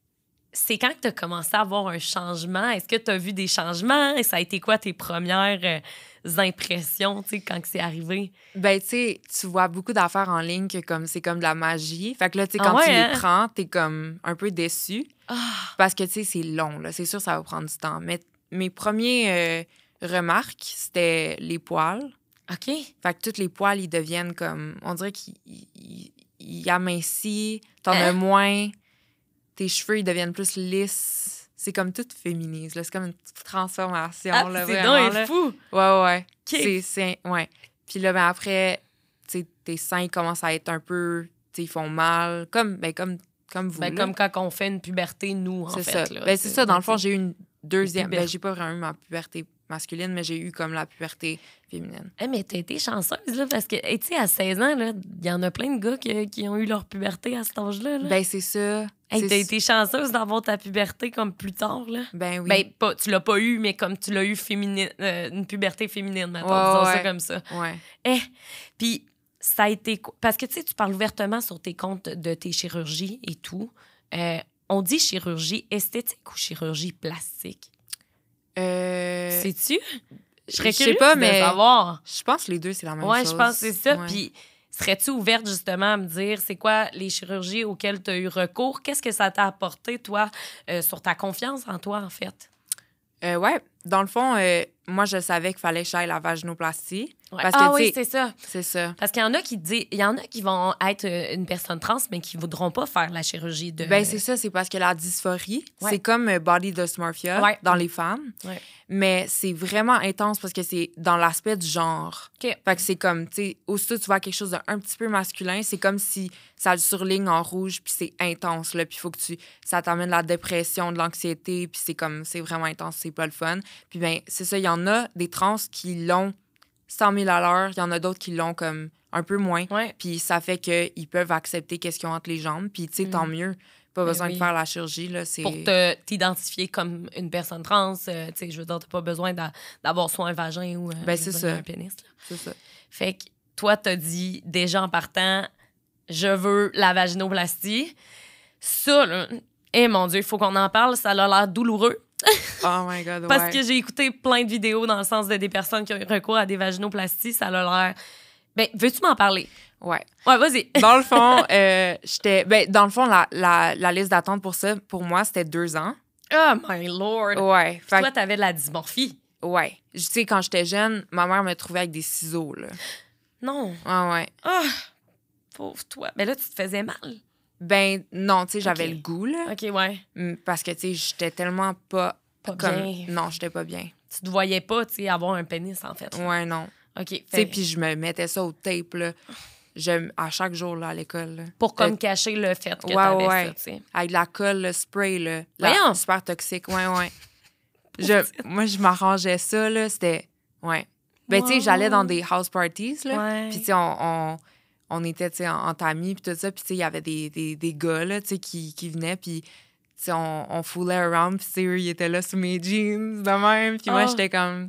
[SPEAKER 3] c'est quand que tu as commencé à avoir un changement? Est-ce que tu as vu des changements? Et ça a été quoi tes premières euh, impressions, tu sais, quand que c'est arrivé?
[SPEAKER 2] Ben, tu sais, tu vois beaucoup d'affaires en ligne que comme c'est comme de la magie. Fait que là, tu sais,
[SPEAKER 3] Ah
[SPEAKER 2] quand
[SPEAKER 3] ouais,
[SPEAKER 2] tu
[SPEAKER 3] hein?
[SPEAKER 2] les prends, t'es comme un peu déçu.
[SPEAKER 3] Ah!
[SPEAKER 2] Parce que, tu sais, c'est long, là. C'est sûr, ça va prendre du temps. Mais mes premiers euh, remarques, c'était les poils.
[SPEAKER 3] OK.
[SPEAKER 2] Fait que tous les poils, ils deviennent comme... On dirait qu'ils ils, ils amincissent. T'en
[SPEAKER 3] Hein?
[SPEAKER 2] as moins. Tes cheveux, ils deviennent plus lisses. C'est comme tout féminise, là. C'est comme une petite transformation,
[SPEAKER 3] Ah,
[SPEAKER 2] là,
[SPEAKER 3] c'est
[SPEAKER 2] vraiment,
[SPEAKER 3] donc
[SPEAKER 2] là.
[SPEAKER 3] fou!
[SPEAKER 2] Ouais, ouais.
[SPEAKER 3] OK.
[SPEAKER 2] C'est, c'est... Ouais. Puis là, ben après, tu sais, tes seins, ils commencent à être un peu... Tu sais, ils font mal. Comme, ben, comme, comme vous,
[SPEAKER 3] Ben,
[SPEAKER 2] là.
[SPEAKER 3] comme quand on fait une puberté, nous, en
[SPEAKER 2] C'est
[SPEAKER 3] fait.
[SPEAKER 2] ça.
[SPEAKER 3] Là.
[SPEAKER 2] Ben, c'est ça. Dans le fond, j'ai eu une deuxième...
[SPEAKER 3] puberté.
[SPEAKER 2] Ben, j'ai pas vraiment eu ma puberté masculine, mais j'ai eu comme la puberté féminine.
[SPEAKER 3] Hey, mais t'as été chanceuse, là, parce que, hey, tu sais, à seize ans, il y en a plein de gars qui, qui ont eu leur puberté à cet âge-là. Là.
[SPEAKER 2] Ben, c'est ça.
[SPEAKER 3] Hey,
[SPEAKER 2] C'est-
[SPEAKER 3] t'as été chanceuse d'avoir ta puberté comme plus tard, là.
[SPEAKER 2] Ben oui.
[SPEAKER 3] Ben, pas, tu l'as pas eu, mais comme tu l'as eu féminine, euh, une puberté féminine, mettons,
[SPEAKER 2] Ouais,
[SPEAKER 3] disons ça
[SPEAKER 2] ouais.
[SPEAKER 3] comme ça.
[SPEAKER 2] Ouais.
[SPEAKER 3] Eh, puis ça a été... co- Parce que, tu sais, tu parles ouvertement sur tes comptes de tes chirurgies et tout. Euh, on dit chirurgie esthétique ou chirurgie plastique?
[SPEAKER 2] Euh...
[SPEAKER 3] Sais-tu? Je
[SPEAKER 2] Je
[SPEAKER 3] serais
[SPEAKER 2] sais
[SPEAKER 3] curieuse
[SPEAKER 2] pas,
[SPEAKER 3] de
[SPEAKER 2] mais
[SPEAKER 3] savoir.
[SPEAKER 2] je pense que les deux, c'est la même
[SPEAKER 3] Ouais,
[SPEAKER 2] chose.
[SPEAKER 3] je pense que c'est ça.
[SPEAKER 2] Ouais.
[SPEAKER 3] Puis, serais-tu ouverte justement à me dire c'est quoi les chirurgies auxquelles tu as eu recours? Qu'est-ce que ça t'a apporté, toi, euh, sur ta confiance en toi, en fait?
[SPEAKER 2] Euh, ouais. Dans le fond, euh, moi, je savais qu'il fallait que j'aille la vaginoplastie.
[SPEAKER 3] Ouais.
[SPEAKER 2] Parce
[SPEAKER 3] ah
[SPEAKER 2] que,
[SPEAKER 3] oui,
[SPEAKER 2] tu sais,
[SPEAKER 3] c'est ça.
[SPEAKER 2] c'est ça.
[SPEAKER 3] Parce qu'il y en a qui disent, il y en a qui vont être euh, une personne trans, mais qui voudront pas faire la chirurgie de.
[SPEAKER 2] Ben, c'est ça, c'est parce que la dysphorie,
[SPEAKER 3] Ouais.
[SPEAKER 2] c'est comme euh, body dysmorphia
[SPEAKER 3] Ouais.
[SPEAKER 2] dans les femmes.
[SPEAKER 3] Ouais.
[SPEAKER 2] Mais c'est vraiment intense parce que c'est dans l'aspect du genre.
[SPEAKER 3] OK.
[SPEAKER 2] Fait que c'est comme, tu sais, aussitôt tu vois quelque chose d'un petit peu masculin, c'est comme si ça le surligne en rouge, puis c'est intense, là. Puis il faut que tu... Ça t'amène la dépression, de l'anxiété, puis c'est comme... C'est vraiment intense, c'est pas le fun. Puis ben c'est ça, il y en a des trans qui l'ont cent mille à l'heure, il y en a d'autres qui l'ont comme un peu moins.
[SPEAKER 3] Ouais.
[SPEAKER 2] Puis ça fait qu'ils peuvent accepter qu'est-ce qu'ils ont entre les jambes. Puis, tu sais, tant mieux. Pas
[SPEAKER 3] Ben
[SPEAKER 2] besoin
[SPEAKER 3] oui.
[SPEAKER 2] de faire la chirurgie, là. C'est...
[SPEAKER 3] Pour te, t'identifier comme une personne trans, euh, tu sais, je veux dire, t'as pas besoin d'a- d'avoir soit un vagin ou euh,
[SPEAKER 2] Ben,
[SPEAKER 3] je veux
[SPEAKER 2] c'est
[SPEAKER 3] dire,
[SPEAKER 2] ça.
[SPEAKER 3] un pénis. Là.
[SPEAKER 2] C'est ça.
[SPEAKER 3] Fait que toi, t'as dit déjà en partant, je veux la vaginoplastie. Ça, là, eh mon Dieu, il faut qu'on en parle, ça a l'air douloureux.
[SPEAKER 2] Oh my God,
[SPEAKER 3] Parce
[SPEAKER 2] ouais.
[SPEAKER 3] que j'ai écouté plein de vidéos dans le sens de des personnes qui ont eu recours à des vaginoplasties, ça a l'air. Ben, veux-tu m'en parler?
[SPEAKER 2] Ouais.
[SPEAKER 3] Ouais, vas-y.
[SPEAKER 2] Dans le fond, euh, j'étais... Ben, dans le fond, la, la, la liste d'attente pour ça, pour moi, c'était deux ans.
[SPEAKER 3] Oh my lord.
[SPEAKER 2] Ouais. Fait
[SPEAKER 3] Toi, t'avais de la dysmorphie.
[SPEAKER 2] que- ouais. Tu sais, quand j'étais jeune, ma mère me trouvait avec des ciseaux, là.
[SPEAKER 3] Non.
[SPEAKER 2] Ouais, ouais.
[SPEAKER 3] Ah, pauvre toi. Mais là, tu te faisais mal.
[SPEAKER 2] Ben, non, tu sais, j'avais
[SPEAKER 3] Ok.
[SPEAKER 2] le goût, là.
[SPEAKER 3] OK, ouais.
[SPEAKER 2] Mm, Parce que, tu sais, j'étais tellement pas...
[SPEAKER 3] Pas
[SPEAKER 2] comme...
[SPEAKER 3] bien.
[SPEAKER 2] Non, j'étais pas bien.
[SPEAKER 3] Tu te voyais pas, tu sais, avoir un pénis, en fait.
[SPEAKER 2] Ouais, non.
[SPEAKER 3] OK.
[SPEAKER 2] Tu sais,
[SPEAKER 3] fait-
[SPEAKER 2] puis je me mettais ça au tape, là. Je, à chaque jour, là, à l'école, là.
[SPEAKER 3] Pour comme
[SPEAKER 2] Euh,
[SPEAKER 3] cacher le fait que
[SPEAKER 2] ouais,
[SPEAKER 3] t'avais
[SPEAKER 2] ouais.
[SPEAKER 3] ça, tu sais.
[SPEAKER 2] Avec de la colle, le spray, là. La-
[SPEAKER 3] Voyons!
[SPEAKER 2] super toxique, ouais, ouais. je, moi, je m'arrangeais ça, là. C'était... Ouais. Ben, tu sais,
[SPEAKER 3] Wow.
[SPEAKER 2] j'allais dans des house parties, là.
[SPEAKER 3] Ouais.
[SPEAKER 2] Puis, tu sais, on, on, on était, tu sais, en, en tamis, puis tout ça. Puis, tu sais, il y avait des, des, des gars, là, tu sais, qui, qui venaient, puis... Tu sais, on, on foolait around, puis tu sais, eux, ils étaient là sous mes jeans, de même. Puis moi,
[SPEAKER 3] Oh.
[SPEAKER 2] j'étais comme...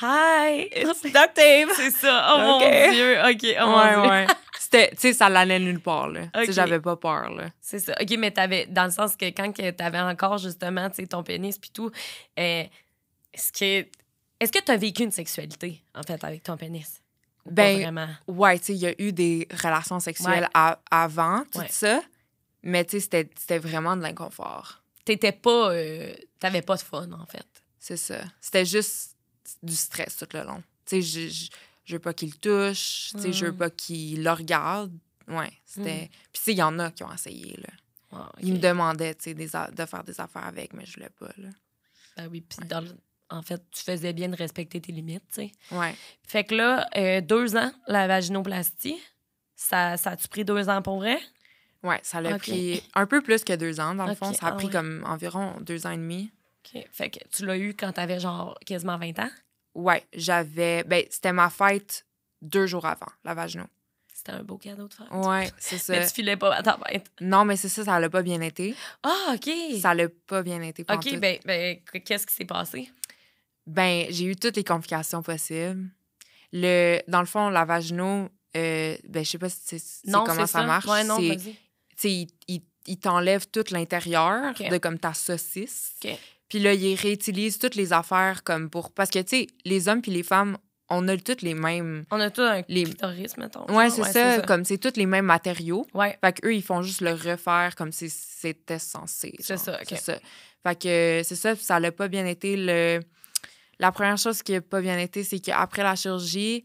[SPEAKER 3] Hi!
[SPEAKER 2] It's duct tape!
[SPEAKER 3] C'est ça. Oh
[SPEAKER 2] OK.
[SPEAKER 3] mon Dieu. OK, oh mon
[SPEAKER 2] ouais,
[SPEAKER 3] Dieu.
[SPEAKER 2] ouais. C'était... Tu sais, ça l'allait nulle part, là. Tu
[SPEAKER 3] OK.
[SPEAKER 2] sais, j'avais pas peur, là.
[SPEAKER 3] C'est ça. OK, mais t'avais... Dans le sens que quand que t'avais encore, justement, tu sais, ton pénis puis tout, euh, est-ce que... Est-ce que t'as vécu une sexualité, en fait, avec ton pénis? Ou pas
[SPEAKER 2] Ben,
[SPEAKER 3] vraiment.
[SPEAKER 2] Ouais, tu sais, il y a eu des relations sexuelles
[SPEAKER 3] Ouais.
[SPEAKER 2] a- avant, tout
[SPEAKER 3] Ouais.
[SPEAKER 2] ça. Mais, tu sais, c'était, c'était vraiment de l'inconfort.
[SPEAKER 3] T'étais pas... euh, T'avais pas de fun, en fait.
[SPEAKER 2] C'est ça. C'était juste du stress tout le long. Tu sais, je, je, je veux pas qu'il le touche. Tu sais, je veux
[SPEAKER 3] Mm.
[SPEAKER 2] pas qu'il le regarde. Ouais, c'était...
[SPEAKER 3] Mm.
[SPEAKER 2] Puis tu sais, il y en a qui ont essayé, là.
[SPEAKER 3] Wow, OK.
[SPEAKER 2] Ils me demandaient, tu sais, des a- de faire des affaires avec, mais je voulais pas, là.
[SPEAKER 3] Ben oui, puis dans le- en fait, tu faisais bien de respecter tes limites, tu sais.
[SPEAKER 2] Ouais.
[SPEAKER 3] Fait que là, euh, deux ans, la vaginoplastie, ça, ça a-tu pris deux ans pour vrai?
[SPEAKER 2] Ouais, ça l'a
[SPEAKER 3] OK.
[SPEAKER 2] pris un peu plus que deux ans, dans le
[SPEAKER 3] OK,
[SPEAKER 2] fond. Ça a
[SPEAKER 3] ah
[SPEAKER 2] pris
[SPEAKER 3] ouais.
[SPEAKER 2] comme environ deux ans et demi.
[SPEAKER 3] OK. Fait que tu l'as eu quand t'avais genre quasiment vingt ans?
[SPEAKER 2] Ouais, j'avais... Ben, c'était ma fête deux jours avant, la vagino.
[SPEAKER 3] C'était un beau cadeau de fête.
[SPEAKER 2] Ouais, c'est ça.
[SPEAKER 3] Mais tu filais pas à ta fête.
[SPEAKER 2] Non, mais c'est ça, ça l'a pas bien été.
[SPEAKER 3] Ah, OK.
[SPEAKER 2] Ça l'a pas bien été
[SPEAKER 3] OK,
[SPEAKER 2] pantoute.
[SPEAKER 3] ben, ben qu'est-ce qui s'est passé?
[SPEAKER 2] Ben, j'ai eu toutes les complications possibles. Le, dans le fond, la vagino, euh, ben, je sais pas si c'est c'est
[SPEAKER 3] Non,
[SPEAKER 2] comment
[SPEAKER 3] c'est
[SPEAKER 2] ça, marche.
[SPEAKER 3] Ouais, non,
[SPEAKER 2] c'est,
[SPEAKER 3] vas-y.
[SPEAKER 2] tu sais, il, il, il t'enlève tout l'intérieur
[SPEAKER 3] OK.
[SPEAKER 2] de comme ta saucisse.
[SPEAKER 3] OK.
[SPEAKER 2] Puis là, il réutilise toutes les affaires comme pour... Parce que, tu sais, les hommes puis les femmes, on a toutes les mêmes...
[SPEAKER 3] On a tout un
[SPEAKER 2] Les-
[SPEAKER 3] clitoris, mettons.
[SPEAKER 2] Ouais,
[SPEAKER 3] genre.
[SPEAKER 2] c'est ça, comme c'est tous les mêmes matériaux.
[SPEAKER 3] Ouais,
[SPEAKER 2] Fait qu'eux, ils font juste le refaire comme si c'était censé.
[SPEAKER 3] C'est
[SPEAKER 2] genre.
[SPEAKER 3] ça, OK.
[SPEAKER 2] C'est ça. Fait que euh, c'est ça, puis ça l'a pas bien été. Le... La première chose qui a pas bien été, c'est qu'après la chirurgie,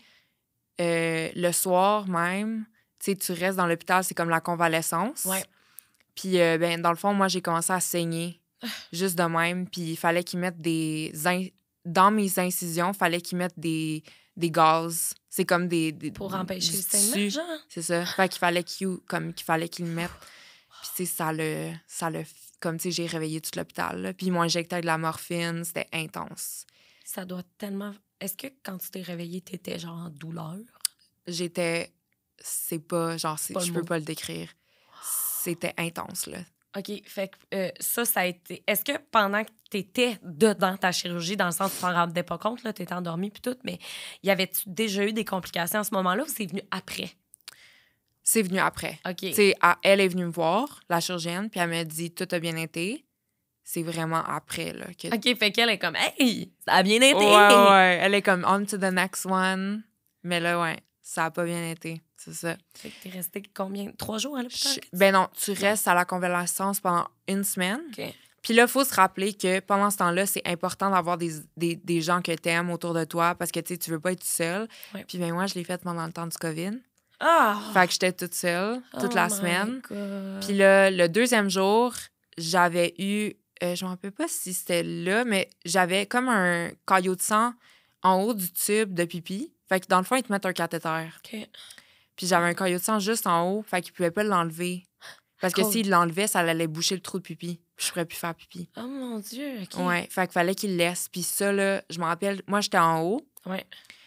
[SPEAKER 2] euh, le soir même, tu sais, tu restes dans l'hôpital, c'est comme la convalescence.
[SPEAKER 3] ouais.
[SPEAKER 2] Puis, euh, ben, dans le fond, moi, j'ai commencé à saigner, juste de même. Puis, il fallait qu'ils mettent des... in- Dans mes incisions, il fallait qu'ils mettent des, des gaz. C'est comme des... des
[SPEAKER 3] Pour empêcher
[SPEAKER 2] du
[SPEAKER 3] le saignement,
[SPEAKER 2] tissu.
[SPEAKER 3] genre.
[SPEAKER 2] C'est ça. Fait qu'il fallait qu'ils comme qu'il fallait qu'ils le mettent. Puis tu sais ça le ça le comme tu sais j'ai réveillé tout l'hôpital là. Puis ils m'ont injecté avec de la morphine, c'était intense.
[SPEAKER 3] Ça doit tellement... Est-ce que quand tu t'es réveillée, t'étais genre en douleur?
[SPEAKER 2] J'étais c'est pas genre c'est-
[SPEAKER 3] Pas le
[SPEAKER 2] je peux
[SPEAKER 3] mot.
[SPEAKER 2] pas le décrire. C'était intense là.
[SPEAKER 3] OK, fait que euh, ça, ça a été... Est-ce que pendant que t'étais dedans ta chirurgie, dans le sens où tu t'en rendais pas compte, là, t'étais endormie puis tout, mais y avait-tu déjà eu des complications à ce moment-là ou c'est venu après?
[SPEAKER 2] C'est venu après.
[SPEAKER 3] OK.
[SPEAKER 2] Tu sais à- elle est venue me voir, la chirurgienne, puis elle m'a dit tout a bien été. C'est vraiment après là que
[SPEAKER 3] OK, fait qu'elle est comme « Hey, ça a bien été! »
[SPEAKER 2] Ouais, ouais, elle est comme on to the next one. Mais là ouais, ça a pas bien été, c'est ça.
[SPEAKER 3] Fait que t'es resté combien? Trois jours à l'hôpital?
[SPEAKER 2] Je- Ben non, tu restes à la convalescence pendant une semaine.
[SPEAKER 3] OK.
[SPEAKER 2] Puis là, il faut se rappeler que pendant ce temps-là, c'est important d'avoir des, des, des gens que tu aimes autour de toi parce que tu sais, tu veux pas être seule.
[SPEAKER 3] Ouais.
[SPEAKER 2] Puis ben moi, je l'ai fait pendant le temps du COVID.
[SPEAKER 3] Ah!
[SPEAKER 2] Fait que j'étais toute seule toute
[SPEAKER 3] Oh
[SPEAKER 2] la
[SPEAKER 3] my
[SPEAKER 2] semaine.
[SPEAKER 3] God.
[SPEAKER 2] Puis là, le deuxième jour, j'avais eu... Euh, je me rappelle pas si c'était là, mais j'avais comme un caillot de sang en haut du tube de pipi. Fait que dans le fond, ils te mettent un cathéter.
[SPEAKER 3] OK.
[SPEAKER 2] Puis j'avais un caillot de sang juste en haut, fait qu'ils pouvaient pas l'enlever. Parce que
[SPEAKER 3] Cool.
[SPEAKER 2] s'ils l'enlevaient, ça allait boucher le trou de pipi. Puis je pourrais plus faire pipi.
[SPEAKER 3] Oh mon Dieu, OK.
[SPEAKER 2] Ouais, fait qu'il fallait qu'ils le laissent. Puis ça, là, je me rappelle, moi, j'étais en haut.
[SPEAKER 3] Ouais.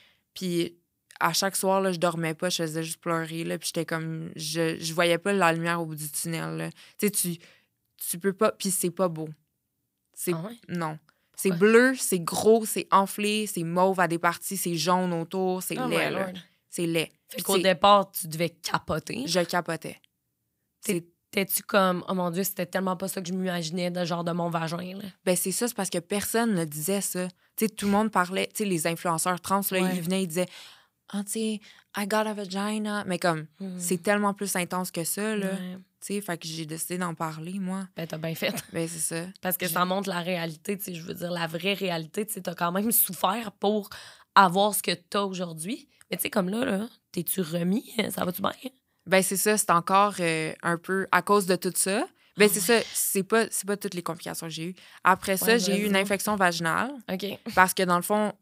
[SPEAKER 2] Puis à chaque soir, là, je dormais pas, je faisais juste pleurer, là. Puis j'étais comme... Je, je voyais pas la lumière au bout du tunnel, là. Tu sais, tu, tu peux pas... Puis c'est pas beau. C'est...
[SPEAKER 3] Ah ouais?
[SPEAKER 2] Non. C'est
[SPEAKER 3] Pourquoi?
[SPEAKER 2] bleu, c'est gros, c'est enflé, c'est mauve à des parties, c'est jaune autour, c'est
[SPEAKER 3] Oh
[SPEAKER 2] laid,
[SPEAKER 3] my
[SPEAKER 2] là.
[SPEAKER 3] Lord.
[SPEAKER 2] C'est laid.
[SPEAKER 3] Fait qu'au
[SPEAKER 2] C'est-
[SPEAKER 3] départ, tu devais capoter.
[SPEAKER 2] Je capotais. C'est
[SPEAKER 3] T'es-tu comme, oh mon Dieu, c'était tellement pas ça que je m'imaginais de genre de mon vagin, là.
[SPEAKER 2] Ben c'est ça, c'est parce que personne ne disait ça. Tu sais, tout le monde parlait, tu sais, les influenceurs trans, là,
[SPEAKER 3] Ouais.
[SPEAKER 2] ils venaient, ils disaient « Ah, tu sais, I got a vagina ». Mais comme,
[SPEAKER 3] Hmm.
[SPEAKER 2] c'est tellement plus intense que ça, là.
[SPEAKER 3] Ouais.
[SPEAKER 2] Tu sais, fait que j'ai décidé d'en parler, moi.
[SPEAKER 3] Ben, t'as bien fait.
[SPEAKER 2] Ben c'est ça.
[SPEAKER 3] Parce que
[SPEAKER 2] Je-
[SPEAKER 3] ça montre la réalité, tu sais, je veux dire, la vraie réalité, tu sais, t'as quand même souffert pour avoir ce que t'as aujourd'hui. Mais tu sais, comme là, là, t'es-tu remis? Ça va-tu bien?
[SPEAKER 2] Ben c'est ça, c'est encore euh, un peu à cause de tout ça. Ben c'est ça, c'est pas, c'est pas toutes les complications que j'ai eues. Après ça,
[SPEAKER 3] Ouais,
[SPEAKER 2] j'ai eu une
[SPEAKER 3] vas-y.
[SPEAKER 2] infection vaginale
[SPEAKER 3] OK.
[SPEAKER 2] parce que dans le fond,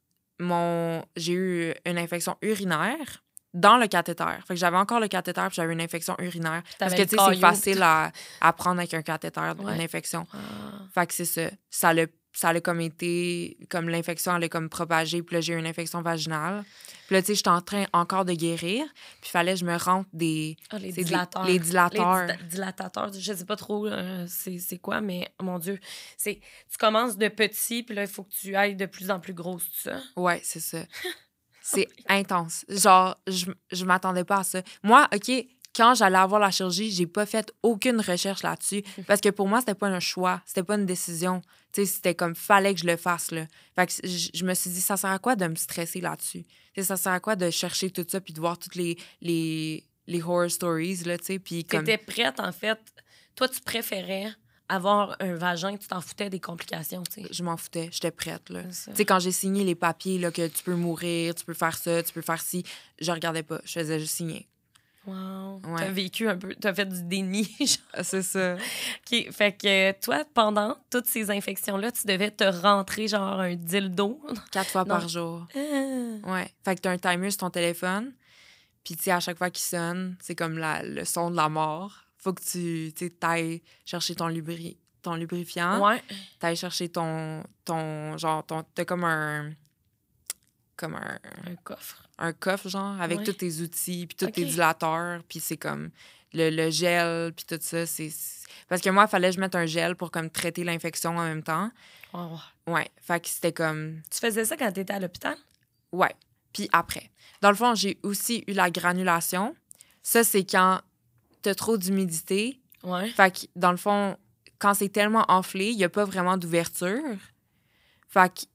[SPEAKER 2] mon j'ai eu une infection urinaire dans le cathéter. Fait que j'avais encore le cathéter puis j'avais une infection urinaire. Parce
[SPEAKER 3] T'avais
[SPEAKER 2] que, tu
[SPEAKER 3] le
[SPEAKER 2] sais, c'est
[SPEAKER 3] caillot.
[SPEAKER 2] facile à, à prendre avec un cathéter,
[SPEAKER 3] Ouais.
[SPEAKER 2] une infection.
[SPEAKER 3] Ah.
[SPEAKER 2] Fait que c'est ça. Ça l'a, ça l'a comme été... Comme l'infection, elle a comme propagé. Puis là, j'ai eu une infection vaginale. Puis là, tu sais, j'étais en train encore de guérir. Puis il fallait que je me rentre des...
[SPEAKER 3] Ah, les
[SPEAKER 2] c'est des-
[SPEAKER 3] dilateurs.
[SPEAKER 2] les dilateurs.
[SPEAKER 3] Les di- dilatateurs, je sais pas trop euh, c'est c'est quoi, mais oh mon Dieu, c'est tu commences de petit, puis là, il faut que tu ailles de plus en plus grosse, tout ça.
[SPEAKER 2] Ouais, c'est ça. C'est intense. Genre, je, je m'attendais pas à ça. Moi, OK, quand j'allais avoir la chirurgie, j'ai pas fait aucune recherche là-dessus. Parce que pour moi, c'était pas un choix. C'était pas une décision. Tu sais, c'était comme, fallait que je le fasse, là. Fait que je, je me suis dit, ça sert à quoi de me stresser là-dessus? Tu sais, ça sert à quoi de chercher tout ça puis de voir toutes les, les, les horror stories, là, tu sais, puis comme...
[SPEAKER 3] T'étais prête, en fait. Toi, tu préférais avoir un vagin, tu t'en foutais des complications, tu sais.
[SPEAKER 2] Je m'en foutais. J'étais prête, là.
[SPEAKER 3] C'est ça.
[SPEAKER 2] Tu sais, quand j'ai signé les papiers, là, que tu peux mourir, tu peux faire ça, tu peux faire ci, je regardais pas. Je faisais juste signer.
[SPEAKER 3] Wow.
[SPEAKER 2] Ouais.
[SPEAKER 3] T'as vécu un peu, t'as fait du déni. Genre.
[SPEAKER 2] C'est ça.
[SPEAKER 3] OK. Fait que toi, pendant toutes ces infections-là, tu devais te rentrer genre un dildo.
[SPEAKER 2] Quatre fois
[SPEAKER 3] Non.
[SPEAKER 2] par jour.
[SPEAKER 3] Ah.
[SPEAKER 2] Ouais. Fait que t'as un timer sur ton téléphone. Puis, tu sais, à chaque fois qu'il sonne, c'est comme la, le son de la mort. Faut que tu tu sais, t'ailles chercher ton, lubri, ton lubrifiant.
[SPEAKER 3] Ouais.
[SPEAKER 2] T'ailles chercher ton, ton... Genre, ton, t'as comme un... Comme un...
[SPEAKER 3] Un coffre.
[SPEAKER 2] Un coffre, genre, avec
[SPEAKER 3] Ouais.
[SPEAKER 2] tous tes outils, puis tous
[SPEAKER 3] OK.
[SPEAKER 2] tes dilateurs. Puis c'est comme le, le gel, puis tout ça. c'est c'est- Parce que moi, il fallait que je mette un gel pour comme traiter l'infection en même temps.
[SPEAKER 3] Oh.
[SPEAKER 2] Ouais. Fait que c'était comme...
[SPEAKER 3] Tu faisais ça quand t'étais à l'hôpital?
[SPEAKER 2] Ouais. Puis après. Dans le fond, j'ai aussi eu la granulation. Ça, c'est quand t'as trop d'humidité.
[SPEAKER 3] Ouais.
[SPEAKER 2] Fait que, dans le fond, quand c'est tellement enflé, il n'y a pas vraiment d'ouverture. Fait que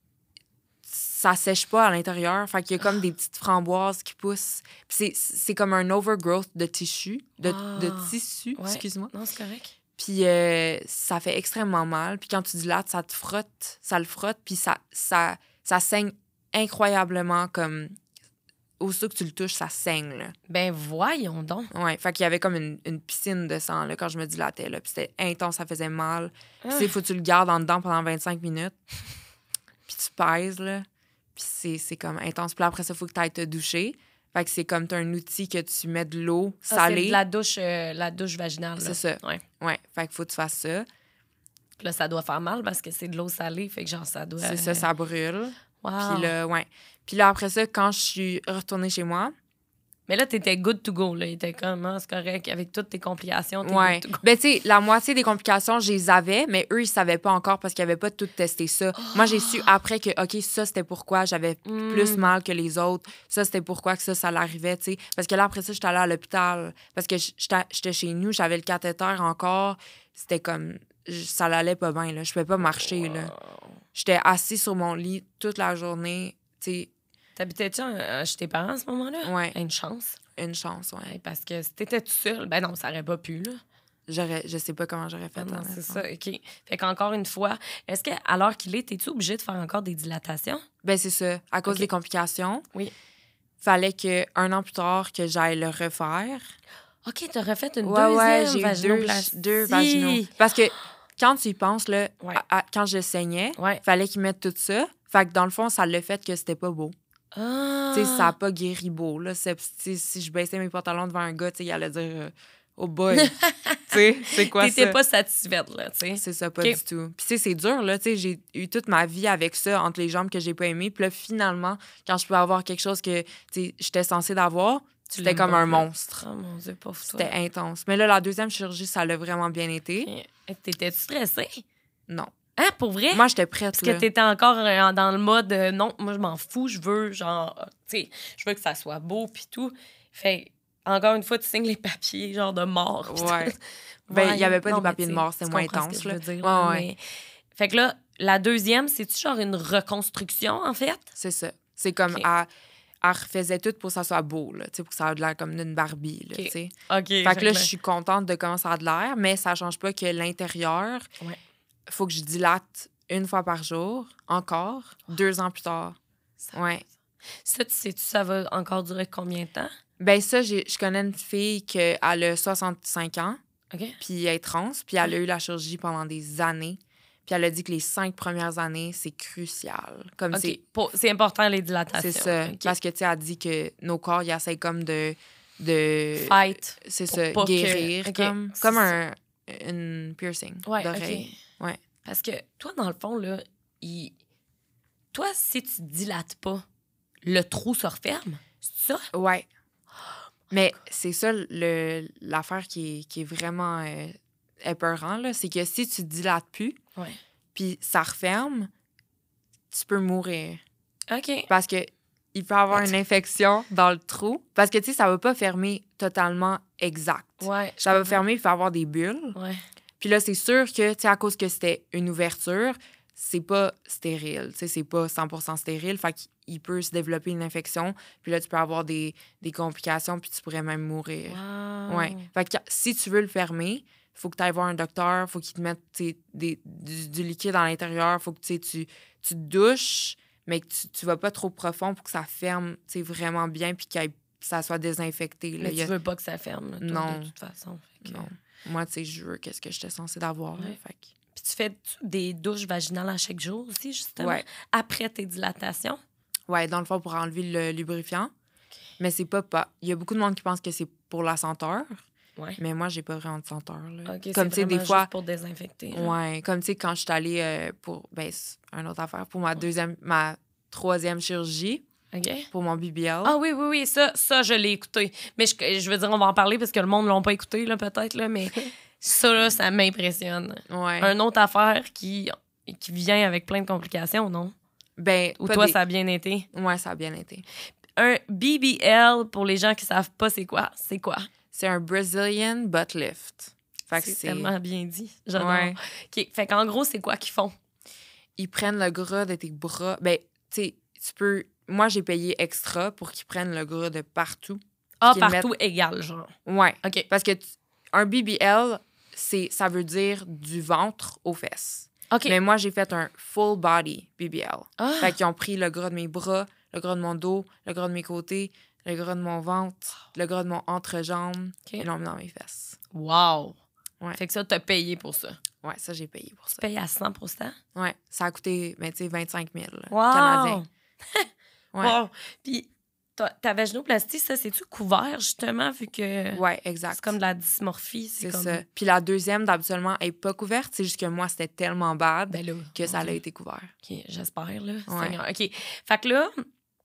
[SPEAKER 2] ça sèche pas à l'intérieur. Fait qu'il y a comme des petites framboises qui poussent. Puis c'est, c'est comme un overgrowth de tissu, de,
[SPEAKER 3] Ah.
[SPEAKER 2] de tissu,
[SPEAKER 3] Ouais.
[SPEAKER 2] excuse-moi.
[SPEAKER 3] Non, c'est correct.
[SPEAKER 2] Puis euh, ça fait extrêmement mal. Puis quand tu dilates, ça te frotte, ça le frotte, puis ça, ça, ça saigne incroyablement comme... Aussitôt que tu le touches, ça saigne, là.
[SPEAKER 3] Ben voyons donc.
[SPEAKER 2] Ouais, fait qu'il y avait comme une, une piscine de sang, là, quand je me dilatais, là. Puis c'était intense, ça faisait mal. Puis
[SPEAKER 3] Ah.
[SPEAKER 2] il faut que tu le gardes en dedans pendant vingt-cinq minutes. Puis tu pèses, là. Puis c'est, c'est comme intense. Puis après ça, il faut que tu ailles te doucher. Fait que c'est comme t'as un outil que tu mets de l'eau
[SPEAKER 3] Ça,
[SPEAKER 2] salée.
[SPEAKER 3] c'est de la douche, euh, la douche vaginale. là.
[SPEAKER 2] C'est ça.
[SPEAKER 3] Ouais.
[SPEAKER 2] Ouais, fait qu'il faut que tu fasses ça.
[SPEAKER 3] Puis là, ça doit faire mal parce que c'est de l'eau salée. Fait que genre, ça doit...
[SPEAKER 2] C'est ça, ça brûle.
[SPEAKER 3] Wow.
[SPEAKER 2] Puis là, ouais. Puis là, après ça, quand je suis retournée chez moi...
[SPEAKER 3] Mais là, t'étais good to go. Là. T'étais comme, ah, c'est correct. Avec toutes tes complications, t'es
[SPEAKER 2] Ouais.
[SPEAKER 3] good to go.
[SPEAKER 2] Ben, tu sais, la moitié des complications, je les avais, mais eux, ils savaient pas encore parce qu'ils avaient pas tout testé ça. Moi, j'ai su après que, OK, ça, c'était pourquoi j'avais
[SPEAKER 3] Mm.
[SPEAKER 2] plus mal que les autres. Ça, c'était pourquoi que ça, ça l'arrivait, tu sais. Parce que là, après ça, j'étais allée à l'hôpital. Parce que j'étais j'étais chez nous, j'avais le cathéter encore. C'était comme... je- Ça l'allait pas bien, là. Je pouvais pas marcher, là. J'étais assise sur mon lit toute la journée, tu sais.
[SPEAKER 3] T'habitais-tu euh, chez tes parents à ce moment-là?
[SPEAKER 2] Ouais.
[SPEAKER 3] Une chance.
[SPEAKER 2] Une chance, ouais.
[SPEAKER 3] Ouais, parce que si t'étais tout seul, ben non, ça aurait pas pu, là.
[SPEAKER 2] J'aurais... Je sais pas comment j'aurais fait,
[SPEAKER 3] Ah non,
[SPEAKER 2] honnêtement.
[SPEAKER 3] c'est ça, OK. Fait qu'encore une fois, est-ce qu'à l'heure qu'il est, t'es-tu obligé de faire encore des dilatations?
[SPEAKER 2] Ben, c'est ça. À cause
[SPEAKER 3] OK.
[SPEAKER 2] des complications.
[SPEAKER 3] Oui.
[SPEAKER 2] Fallait que un an plus tard que j'aille le refaire.
[SPEAKER 3] OK, t'as refait une
[SPEAKER 2] Ouais, ouais,
[SPEAKER 3] deuxième
[SPEAKER 2] j'ai eu deux,
[SPEAKER 3] vaginoplastie.
[SPEAKER 2] deux vaginaux. Parce que quand tu y penses, là,
[SPEAKER 3] Ouais.
[SPEAKER 2] à- à- quand je saignais,
[SPEAKER 3] Ouais.
[SPEAKER 2] fallait qu'ils mettent tout ça. Fait que dans le fond, ça l'a fait que c'était pas beau.
[SPEAKER 3] Ah!
[SPEAKER 2] Tu sais, ça a pas guéri beau, là. C'est- tu sais, si je baissais mes pantalons devant un gars, tu sais, il allait dire euh, oh boy. Tu sais, c'est quoi ça?
[SPEAKER 3] T'étais pas satisfaite, là, tu sais.
[SPEAKER 2] C'est ça, pas
[SPEAKER 3] OK.
[SPEAKER 2] du tout. Puis, tu sais, c'est dur, là. Tu sais, j'ai eu toute ma vie avec ça entre les jambes que j'ai pas aimé. Puis là, finalement, quand je peux avoir quelque chose que, tu sais, j'étais censée d'avoir,
[SPEAKER 3] Tu
[SPEAKER 2] c'était
[SPEAKER 3] l'aimes
[SPEAKER 2] comme
[SPEAKER 3] pas
[SPEAKER 2] un
[SPEAKER 3] plus.
[SPEAKER 2] monstre.
[SPEAKER 3] Oh mon Dieu, pauvre toi.
[SPEAKER 2] C'était intense. Mais là, la deuxième chirurgie, ça l'a vraiment bien été.
[SPEAKER 3] Et T'étais-tu stressée?
[SPEAKER 2] Non.
[SPEAKER 3] Hein, pour vrai?
[SPEAKER 2] Moi, j'étais prête,
[SPEAKER 3] Parce
[SPEAKER 2] là.
[SPEAKER 3] que t'étais encore euh, dans le mode euh, non, moi je m'en fous, je veux genre, euh, tu sais, je veux que ça soit beau puis tout. Fait encore une fois, tu signes les papiers genre de mort. pis
[SPEAKER 2] Ouais.
[SPEAKER 3] tout.
[SPEAKER 2] Ben, il y avait pas
[SPEAKER 3] non,
[SPEAKER 2] des
[SPEAKER 3] mais
[SPEAKER 2] papiers de
[SPEAKER 3] tu sais,
[SPEAKER 2] mort, c'était
[SPEAKER 3] tu
[SPEAKER 2] moins
[SPEAKER 3] comprends ce
[SPEAKER 2] intense,
[SPEAKER 3] que je
[SPEAKER 2] là.
[SPEAKER 3] veux dire,
[SPEAKER 2] Ouais,
[SPEAKER 3] là,
[SPEAKER 2] ouais.
[SPEAKER 3] mais- Fait que là, la deuxième, c'est-tu genre une reconstruction en fait?
[SPEAKER 2] C'est ça. C'est comme,
[SPEAKER 3] OK.
[SPEAKER 2] elle, elle refaisait tout pour que ça soit beau, là. Tu sais, pour que ça ait de l'air comme d'une Barbie, là,
[SPEAKER 3] OK.
[SPEAKER 2] tu sais.
[SPEAKER 3] OK.
[SPEAKER 2] Fait que là, je suis contente de comment ça a de l'air, mais ça change pas que l'intérieur,
[SPEAKER 3] Ouais.
[SPEAKER 2] faut que je dilate une fois par jour, encore, deux ans plus tard. Ouais.
[SPEAKER 3] Ça, tu sais-tu, ça va encore durer combien de temps?
[SPEAKER 2] Ben ça, j'ai- je connais une fille qui a soixante-cinq ans,
[SPEAKER 3] OK.
[SPEAKER 2] puis elle est trans, puis elle a eu la chirurgie pendant des années. Puis elle a dit que les cinq premières années, c'est crucial. Comme
[SPEAKER 3] OK.
[SPEAKER 2] c'est...
[SPEAKER 3] Pour- C'est important, les dilatations.
[SPEAKER 2] C'est ça.
[SPEAKER 3] OK.
[SPEAKER 2] Parce que, tu sais, elle dit que nos corps, ils essayent comme de... de
[SPEAKER 3] Fight.
[SPEAKER 2] c'est
[SPEAKER 3] pour
[SPEAKER 2] ça,
[SPEAKER 3] pas que-
[SPEAKER 2] guérir,
[SPEAKER 3] OK.
[SPEAKER 2] comme,
[SPEAKER 3] C'est
[SPEAKER 2] comme
[SPEAKER 3] ça.
[SPEAKER 2] un une piercing
[SPEAKER 3] Ouais,
[SPEAKER 2] d'oreille.
[SPEAKER 3] OK.
[SPEAKER 2] Ouais.
[SPEAKER 3] Parce que toi, dans le fond, là, il... toi, si tu dilates pas, le trou se referme. C'est ça?
[SPEAKER 2] Ouais. Mais c'est ça le, l'affaire qui est, qui est vraiment euh, épeurant, là, c'est que si tu dilates plus,
[SPEAKER 3] Ouais.
[SPEAKER 2] puis ça referme, tu peux mourir.
[SPEAKER 3] OK.
[SPEAKER 2] Parce que il peut y avoir une infection dans le trou. Parce que, tu sais, ça va pas fermer totalement exact.
[SPEAKER 3] Ouais. je
[SPEAKER 2] Ça va
[SPEAKER 3] comprends.
[SPEAKER 2] fermer, il va y avoir des bulles.
[SPEAKER 3] Ouais.
[SPEAKER 2] Puis là, c'est sûr que, tu sais, à cause que c'était une ouverture, c'est pas stérile. Tu sais, c'est pas cent pour cent stérile. Fait qu'il peut se développer une infection. Puis là, tu peux avoir des, des complications, puis tu pourrais même mourir.
[SPEAKER 3] Wow.
[SPEAKER 2] Ouais. Fait que si tu veux le fermer, il faut que tu ailles voir un docteur. Faut qu'il te mette, tu sais, des, du, du liquide à l'intérieur. Faut que, tu sais, tu, tu te douches, mais que tu, tu vas pas trop profond pour que ça ferme, tu sais, vraiment bien, puis qu'il y ait- ça soit désinfecté. Là.
[SPEAKER 3] Mais
[SPEAKER 2] Il
[SPEAKER 3] tu
[SPEAKER 2] y a...
[SPEAKER 3] veux pas que ça ferme, là, toi,
[SPEAKER 2] non.
[SPEAKER 3] de toute façon. Fait que...
[SPEAKER 2] Non. Moi, tu sais, je veux qu'est-ce que j'étais censée d'avoir.
[SPEAKER 3] Ouais.
[SPEAKER 2] Là, fait que...
[SPEAKER 3] Puis tu fais des douches vaginales à chaque jour aussi, justement,
[SPEAKER 2] ouais.
[SPEAKER 3] après tes dilatations?
[SPEAKER 2] Ouais, dans le fond, pour enlever le lubrifiant. Okay. Mais c'est pas pas. Il y a beaucoup de monde qui pense que c'est pour la senteur.
[SPEAKER 3] Ouais.
[SPEAKER 2] Mais moi, j'ai pas vraiment de senteur. Là.
[SPEAKER 3] Okay,
[SPEAKER 2] comme tu sais, des fois.
[SPEAKER 3] Juste pour désinfecter. Là.
[SPEAKER 2] Ouais. Comme tu sais, quand je suis allée euh, pour. Ben, c'est une autre affaire. Pour ma deuxième. Ma troisième chirurgie.
[SPEAKER 3] OK.
[SPEAKER 2] Pour mon B B L.
[SPEAKER 3] Ah oui, oui, oui. Ça, ça je l'ai écouté. Mais je, je veux dire, on va en parler parce que le monde ne l'a pas écouté, là, peut-être. Là, mais ça, là, ça m'impressionne.
[SPEAKER 2] Ouais.
[SPEAKER 3] Une autre affaire qui, qui vient avec plein de complications, non?
[SPEAKER 2] Ben,
[SPEAKER 3] ou toi,
[SPEAKER 2] des...
[SPEAKER 3] ça a bien été?
[SPEAKER 2] Ouais, ça a bien été.
[SPEAKER 3] Un B B L, pour les gens qui savent pas c'est quoi, c'est quoi?
[SPEAKER 2] C'est un Brazilian butt lift.
[SPEAKER 3] Fait que c'est, c'est tellement bien dit. J'adore. Ouais. Okay. Fait qu'en gros, c'est quoi qu'ils font?
[SPEAKER 2] Ils prennent le gras de tes bras. Ben, tu sais, tu peux... Moi, j'ai payé extra pour qu'ils prennent le gras de partout.
[SPEAKER 3] Ah, partout mettent... égal, genre.
[SPEAKER 2] Ouais.
[SPEAKER 3] OK.
[SPEAKER 2] Parce que tu... un B B L, c'est... ça veut dire du ventre aux fesses.
[SPEAKER 3] OK.
[SPEAKER 2] Mais moi, j'ai fait un full body B B L.
[SPEAKER 3] Ah.
[SPEAKER 2] Fait qu'ils ont pris le gras de mes bras, le gras de mon dos, le gras de mes côtés, le gras de mon ventre, le gras de mon entrejambe, okay. et l'ont mis dans mes fesses.
[SPEAKER 3] Wow!
[SPEAKER 2] Ouais.
[SPEAKER 3] Fait que ça, t'as payé pour ça.
[SPEAKER 2] Ouais, ça, j'ai payé pour ça.
[SPEAKER 3] Tu payes à cent pour cent?
[SPEAKER 2] Ouais, ça a coûté, ben, tu sais, vingt-cinq mille
[SPEAKER 3] wow.
[SPEAKER 2] canadiens.
[SPEAKER 3] Ouais. Wow! Puis ta, ta vaginoplastie, ça, c'est-tu couvert, justement, vu que...
[SPEAKER 2] Ouais, exact.
[SPEAKER 3] C'est comme de la dysmorphie.
[SPEAKER 2] C'est, c'est
[SPEAKER 3] comme...
[SPEAKER 2] ça. Puis la deuxième, d'habituellement, elle n'est pas couverte. C'est juste que moi, c'était tellement bad
[SPEAKER 3] ben là,
[SPEAKER 2] que ça
[SPEAKER 3] okay.
[SPEAKER 2] a été couvert.
[SPEAKER 3] OK, j'espère, là.
[SPEAKER 2] Ouais.
[SPEAKER 3] OK. Fait que là...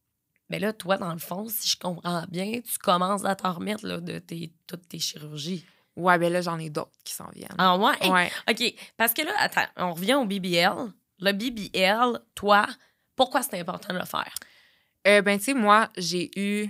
[SPEAKER 3] Ben là, toi, dans le fond, si je comprends bien, tu commences à t'en remettre là, de tes, toutes tes chirurgies.
[SPEAKER 2] Ouais, ben là, j'en ai d'autres qui s'en viennent.
[SPEAKER 3] Ah ouais?
[SPEAKER 2] Ouais.
[SPEAKER 3] OK. Parce que là, attends, on revient au B B L. Le B B L, toi, pourquoi c'est important de le faire?
[SPEAKER 2] Euh, ben, tu sais, moi, j'ai eu...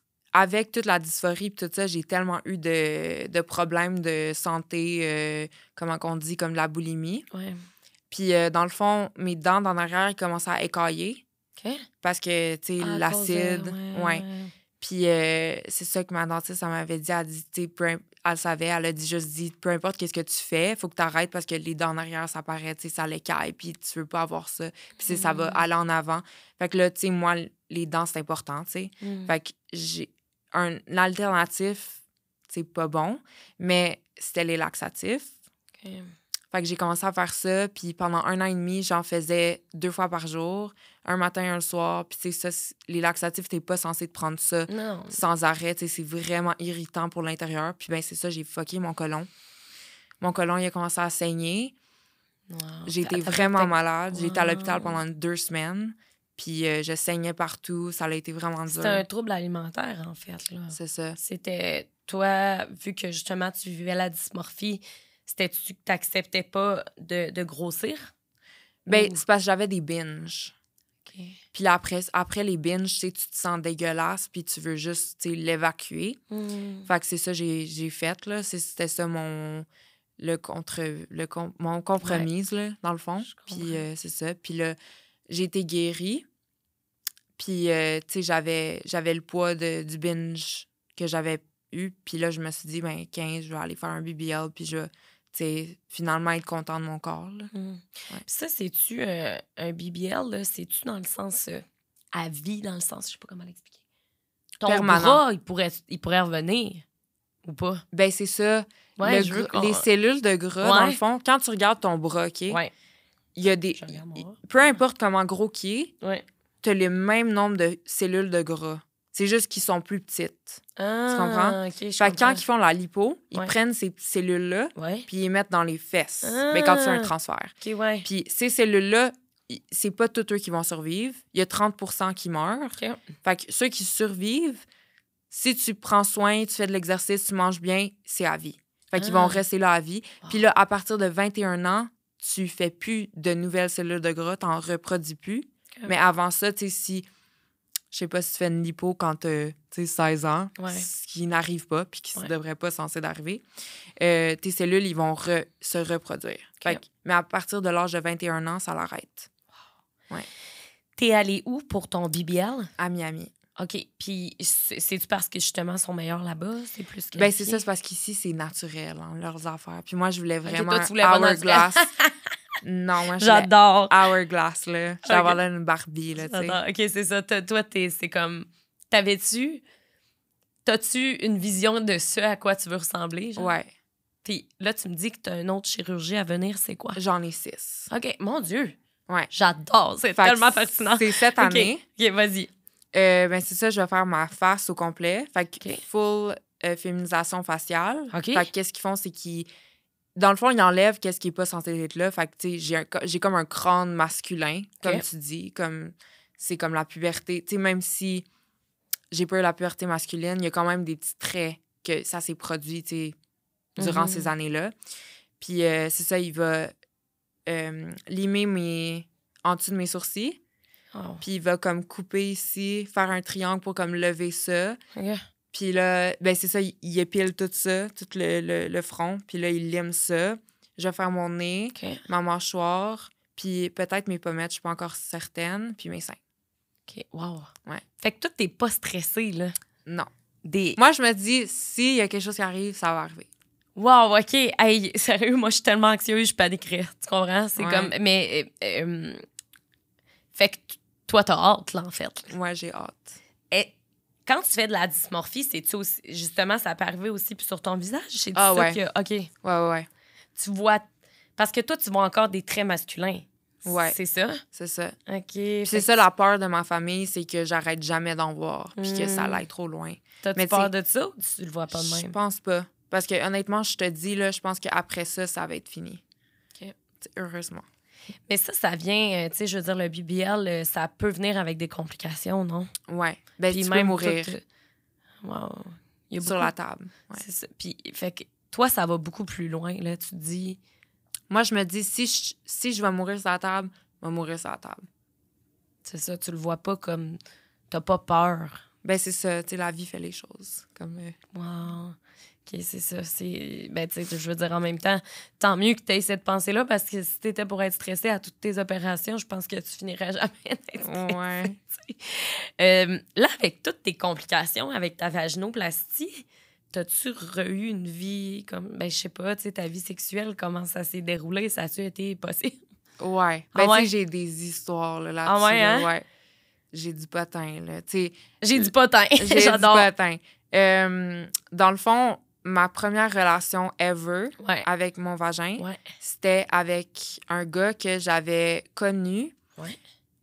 [SPEAKER 2] Avec toute la dysphorie et tout ça, j'ai tellement eu de, de problèmes de santé, euh, comment qu'on dit, comme de la boulimie.
[SPEAKER 3] Ouais.
[SPEAKER 2] Puis, euh, dans le fond, mes dents d'en arrière, ils commençaient à écailler.
[SPEAKER 3] OK.
[SPEAKER 2] Parce que, tu sais,
[SPEAKER 3] ah,
[SPEAKER 2] l'acide.
[SPEAKER 3] De... Ouais.
[SPEAKER 2] ouais. Puis, euh, c'est ça que ma dentiste, elle m'avait dit. Elle dit, tu sais, peu... elle savait, elle a dit juste dit, peu importe qu'est-ce que tu fais, il faut que tu arrêtes parce que les dents en arrière, ça paraît, tu sais, ça l'écaille, puis tu veux pas avoir ça. Puis, mm. ça va aller en avant. Fait que là, tu sais, moi, les dents, c'est important, tu sais. Mm. Fait que j'ai un alternatif, c'est pas bon, mais c'était les laxatifs.
[SPEAKER 3] Okay.
[SPEAKER 2] Fait que j'ai commencé à faire ça, puis pendant un an et demi, j'en faisais deux fois par jour, un matin et un soir. Puis, tu sais, ça, les laxatifs, t'es pas censé te prendre ça
[SPEAKER 3] non.
[SPEAKER 2] sans arrêt. Tu sais, c'est vraiment irritant pour l'intérieur. Puis, ben c'est ça, j'ai fucké mon côlon. Mon côlon, il a commencé à saigner.
[SPEAKER 3] Wow.
[SPEAKER 2] J'ai été vraiment malade. Wow. J'ai été à l'hôpital pendant deux semaines. Puis, euh, je saignais partout. Ça a été vraiment dur.
[SPEAKER 3] C'était un trouble alimentaire, en fait. Là.
[SPEAKER 2] C'est ça.
[SPEAKER 3] C'était, toi, vu que justement, tu vivais la dysmorphie, c'était-tu que t'acceptais pas de, de grossir?
[SPEAKER 2] Ben,
[SPEAKER 3] Ou...
[SPEAKER 2] c'est parce que j'avais des binges.
[SPEAKER 3] Okay.
[SPEAKER 2] Puis là, après, après les binges, tu sais, tu te sens dégueulasse, puis tu veux juste, tu sais, l'évacuer.
[SPEAKER 3] Mm.
[SPEAKER 2] Fait que c'est ça que j'ai, j'ai fait, là. C'était ça mon... Le contre... Le, mon compromise, ouais. là, dans le fond. Puis euh, c'est ça. Puis là, j'ai été guérie. Puis, euh, tu sais, j'avais, j'avais le poids de, du binge que j'avais eu. Puis là, je me suis dit, ben quinze, je vais aller faire un B B L, puis je vais... T'sais, finalement être content de mon corps. Là.
[SPEAKER 3] Mm.
[SPEAKER 2] Ouais.
[SPEAKER 3] Puis ça, c'est-tu euh, un B B L, là, c'est-tu dans le sens euh, à vie, dans le sens, je sais pas comment l'expliquer. Ton
[SPEAKER 2] permanent.
[SPEAKER 3] bras, il pourrait, il pourrait revenir ou pas?
[SPEAKER 2] Ben c'est ça.
[SPEAKER 3] Ouais,
[SPEAKER 2] le
[SPEAKER 3] je veux
[SPEAKER 2] gras, les cellules de gras,
[SPEAKER 3] ouais.
[SPEAKER 2] dans le fond, quand tu regardes ton bras, OK?
[SPEAKER 3] Ouais.
[SPEAKER 2] Il y a des... Peu importe comment gros qu'il est,
[SPEAKER 3] ouais.
[SPEAKER 2] tu as le même nombre de cellules de gras. C'est juste qu'ils sont plus petites.
[SPEAKER 3] Ah,
[SPEAKER 2] tu comprends?
[SPEAKER 3] Okay,
[SPEAKER 2] fait que quand ils font la lipo, ils
[SPEAKER 3] ouais.
[SPEAKER 2] prennent ces cellules-là
[SPEAKER 3] ouais.
[SPEAKER 2] puis ils les mettent dans les fesses.
[SPEAKER 3] Ah,
[SPEAKER 2] ben, quand tu fais un transfert.
[SPEAKER 3] Okay, ouais.
[SPEAKER 2] Puis ces cellules-là, c'est pas tous eux qui vont survivre. Il y a trente pour cent qui meurent.
[SPEAKER 3] Okay.
[SPEAKER 2] Fait que ceux qui survivent, si tu prends soin, tu fais de l'exercice, tu manges bien, c'est à vie. Fait ah. qu'ils vont rester là à vie. Wow. Puis là, à partir de vingt et un ans, tu fais plus de nouvelles cellules de gras, t'en reproduis plus. Okay. Mais avant ça, tu sais, si... Je sais pas si tu fais une lipo quand tu as seize ans,
[SPEAKER 3] ouais.
[SPEAKER 2] ce qui n'arrive pas puis qui ne
[SPEAKER 3] ouais.
[SPEAKER 2] devrait pas censé d'arriver, euh, tes cellules, ils vont re, se reproduire.
[SPEAKER 3] Okay.
[SPEAKER 2] Fait que, mais à partir de l'âge de vingt et un ans, ça l'arrête.
[SPEAKER 3] Wow.
[SPEAKER 2] Ouais.
[SPEAKER 3] T'es allé où pour ton B B L?
[SPEAKER 2] À Miami.
[SPEAKER 3] OK. Puis c'est-tu parce que justement, ils sont meilleurs là-bas? C'est plus que.
[SPEAKER 2] Ben c'est ça, c'est parce qu'ici, c'est naturel, hein, leurs affaires. Puis moi, je voulais vraiment
[SPEAKER 3] okay, toi, tu voulais
[SPEAKER 2] hourglass. Non, moi,
[SPEAKER 3] j'adore.
[SPEAKER 2] Hourglass, là. Je vais avoir là une Barbie, là, tu sais.
[SPEAKER 3] OK, c'est ça. Toi, t'es, c'est comme... T'avais-tu... t'as-tu une vision de ce à quoi tu veux ressembler? Genre?
[SPEAKER 2] Ouais.
[SPEAKER 3] Puis là, tu me dis que t'as une autre chirurgie à venir, c'est quoi?
[SPEAKER 2] J'en ai six.
[SPEAKER 3] OK, mon Dieu!
[SPEAKER 2] Ouais.
[SPEAKER 3] J'adore, c'est
[SPEAKER 2] Fait
[SPEAKER 3] tellement
[SPEAKER 2] que
[SPEAKER 3] fascinant.
[SPEAKER 2] C'est cette année.
[SPEAKER 3] OK, OK, vas-y.
[SPEAKER 2] Euh, ben, c'est ça, je vais faire ma face au complet. Fait que
[SPEAKER 3] OK.
[SPEAKER 2] full euh, féminisation faciale.
[SPEAKER 3] OK.
[SPEAKER 2] Fait que qu'est-ce qu'ils font, c'est qu'ils... Dans le fond, ils enlèvent qu'est-ce qui est pas censé être là. Fait que, tu sais, j'ai, un... j'ai comme un crâne masculin, comme
[SPEAKER 3] OK.
[SPEAKER 2] tu dis. Comme... C'est comme la puberté. Tu sais, même si j'ai pas eu la puberté masculine, il y a quand même des petits traits que ça s'est produit, tu sais, durant
[SPEAKER 3] Mhm.
[SPEAKER 2] ces années-là. Puis euh, c'est ça, il va euh, limer mes... en dessous de mes sourcils.
[SPEAKER 3] Oh.
[SPEAKER 2] Puis il va comme couper ici, faire un triangle pour comme lever ça.
[SPEAKER 3] OK.
[SPEAKER 2] Puis là, ben c'est ça, il, il épile tout ça, tout le, le, le front. Puis là, il lime ça. Je vais faire mon nez,
[SPEAKER 3] OK.
[SPEAKER 2] ma mâchoire, puis peut-être mes pommettes, je suis pas encore certaine, puis mes seins.
[SPEAKER 3] OK, wow.
[SPEAKER 2] Ouais.
[SPEAKER 3] Fait que toi, t'es pas stressé, là.
[SPEAKER 2] Non.
[SPEAKER 3] Des...
[SPEAKER 2] Moi, je me dis, s'il y a quelque chose qui arrive, ça va arriver.
[SPEAKER 3] Wow, OK. Hey, sérieux, moi, je suis tellement anxieuse, je paniquerais. Tu comprends? C'est
[SPEAKER 2] Ouais.
[SPEAKER 3] comme... Mais... euh, euh, fait que t- toi, t'as hâte, là, en fait.
[SPEAKER 2] Ouais, j'ai hâte.
[SPEAKER 3] Et quand tu fais de la dysmorphie, c'est-tu aussi... Justement, ça peut arriver aussi puis sur ton visage? C'est
[SPEAKER 2] Ah,
[SPEAKER 3] ça
[SPEAKER 2] ouais.
[SPEAKER 3] que... OK.
[SPEAKER 2] Ouais, ouais, ouais.
[SPEAKER 3] Tu vois... Parce que toi, tu vois encore des traits masculins.
[SPEAKER 2] Ouais.
[SPEAKER 3] C'est ça?
[SPEAKER 2] C'est ça.
[SPEAKER 3] OK.
[SPEAKER 2] Puis
[SPEAKER 3] Fait
[SPEAKER 2] c'est
[SPEAKER 3] que
[SPEAKER 2] ça la peur de ma famille, c'est que j'arrête jamais d'en voir, puis que ça
[SPEAKER 3] Mm.
[SPEAKER 2] aille trop loin.
[SPEAKER 3] T'as-tu
[SPEAKER 2] Mais
[SPEAKER 3] peur
[SPEAKER 2] t'sais,
[SPEAKER 3] de ça ou tu le vois pas de
[SPEAKER 2] Je
[SPEAKER 3] même?
[SPEAKER 2] pense pas. Parce que honnêtement, je te dis, là, je pense qu'après ça, ça va être fini.
[SPEAKER 3] OK.
[SPEAKER 2] T'sais, heureusement.
[SPEAKER 3] Mais ça, ça vient... euh, tu sais, je veux dire, le B B L, euh, ça peut venir avec des complications, non?
[SPEAKER 2] Ouais. Ben,
[SPEAKER 3] Puis
[SPEAKER 2] tu
[SPEAKER 3] même
[SPEAKER 2] peux mourir
[SPEAKER 3] tout, euh, wow. Il y a
[SPEAKER 2] sur
[SPEAKER 3] beaucoup-
[SPEAKER 2] la table. Ouais.
[SPEAKER 3] C'est ça. Puis, fait que toi, ça va beaucoup plus loin, là. Tu te dis...
[SPEAKER 2] Moi, je me dis, si je, si je vais mourir sur la table, je vais mourir sur la table.
[SPEAKER 3] C'est ça, tu le vois pas comme... T'as pas peur.
[SPEAKER 2] Ben, c'est ça. Tu sais, la vie fait les choses. Comme... euh,
[SPEAKER 3] Wow. OK, c'est ça. C'est... Ben, tu sais, je veux dire, en même temps, tant mieux que t'aies cette pensée-là, parce que si t'étais pour être stressé à toutes tes opérations, je pense que tu finirais jamais d'être stressé.
[SPEAKER 2] Ouais.
[SPEAKER 3] Euh, là, avec toutes tes complications, avec ta vaginoplastie, t'as-tu eu une vie comme, ben, je sais pas, tu sais, ta vie sexuelle, comment ça s'est déroulé? Ça a-tu été possible?
[SPEAKER 2] Ouais.
[SPEAKER 3] Ah
[SPEAKER 2] Ben,
[SPEAKER 3] ouais?
[SPEAKER 2] tu sais, j'ai des histoires là, là-dessus.
[SPEAKER 3] Ah ouais,
[SPEAKER 2] là,
[SPEAKER 3] hein?
[SPEAKER 2] ouais. J'ai du potin, là. Tu sais,
[SPEAKER 3] J'ai du potin.
[SPEAKER 2] j'ai
[SPEAKER 3] J'adore.
[SPEAKER 2] du potin. Euh, dans le fond, ma première relation ever
[SPEAKER 3] Ouais.
[SPEAKER 2] avec mon vagin,
[SPEAKER 3] Ouais.
[SPEAKER 2] c'était avec un gars que j'avais connu
[SPEAKER 3] Ouais.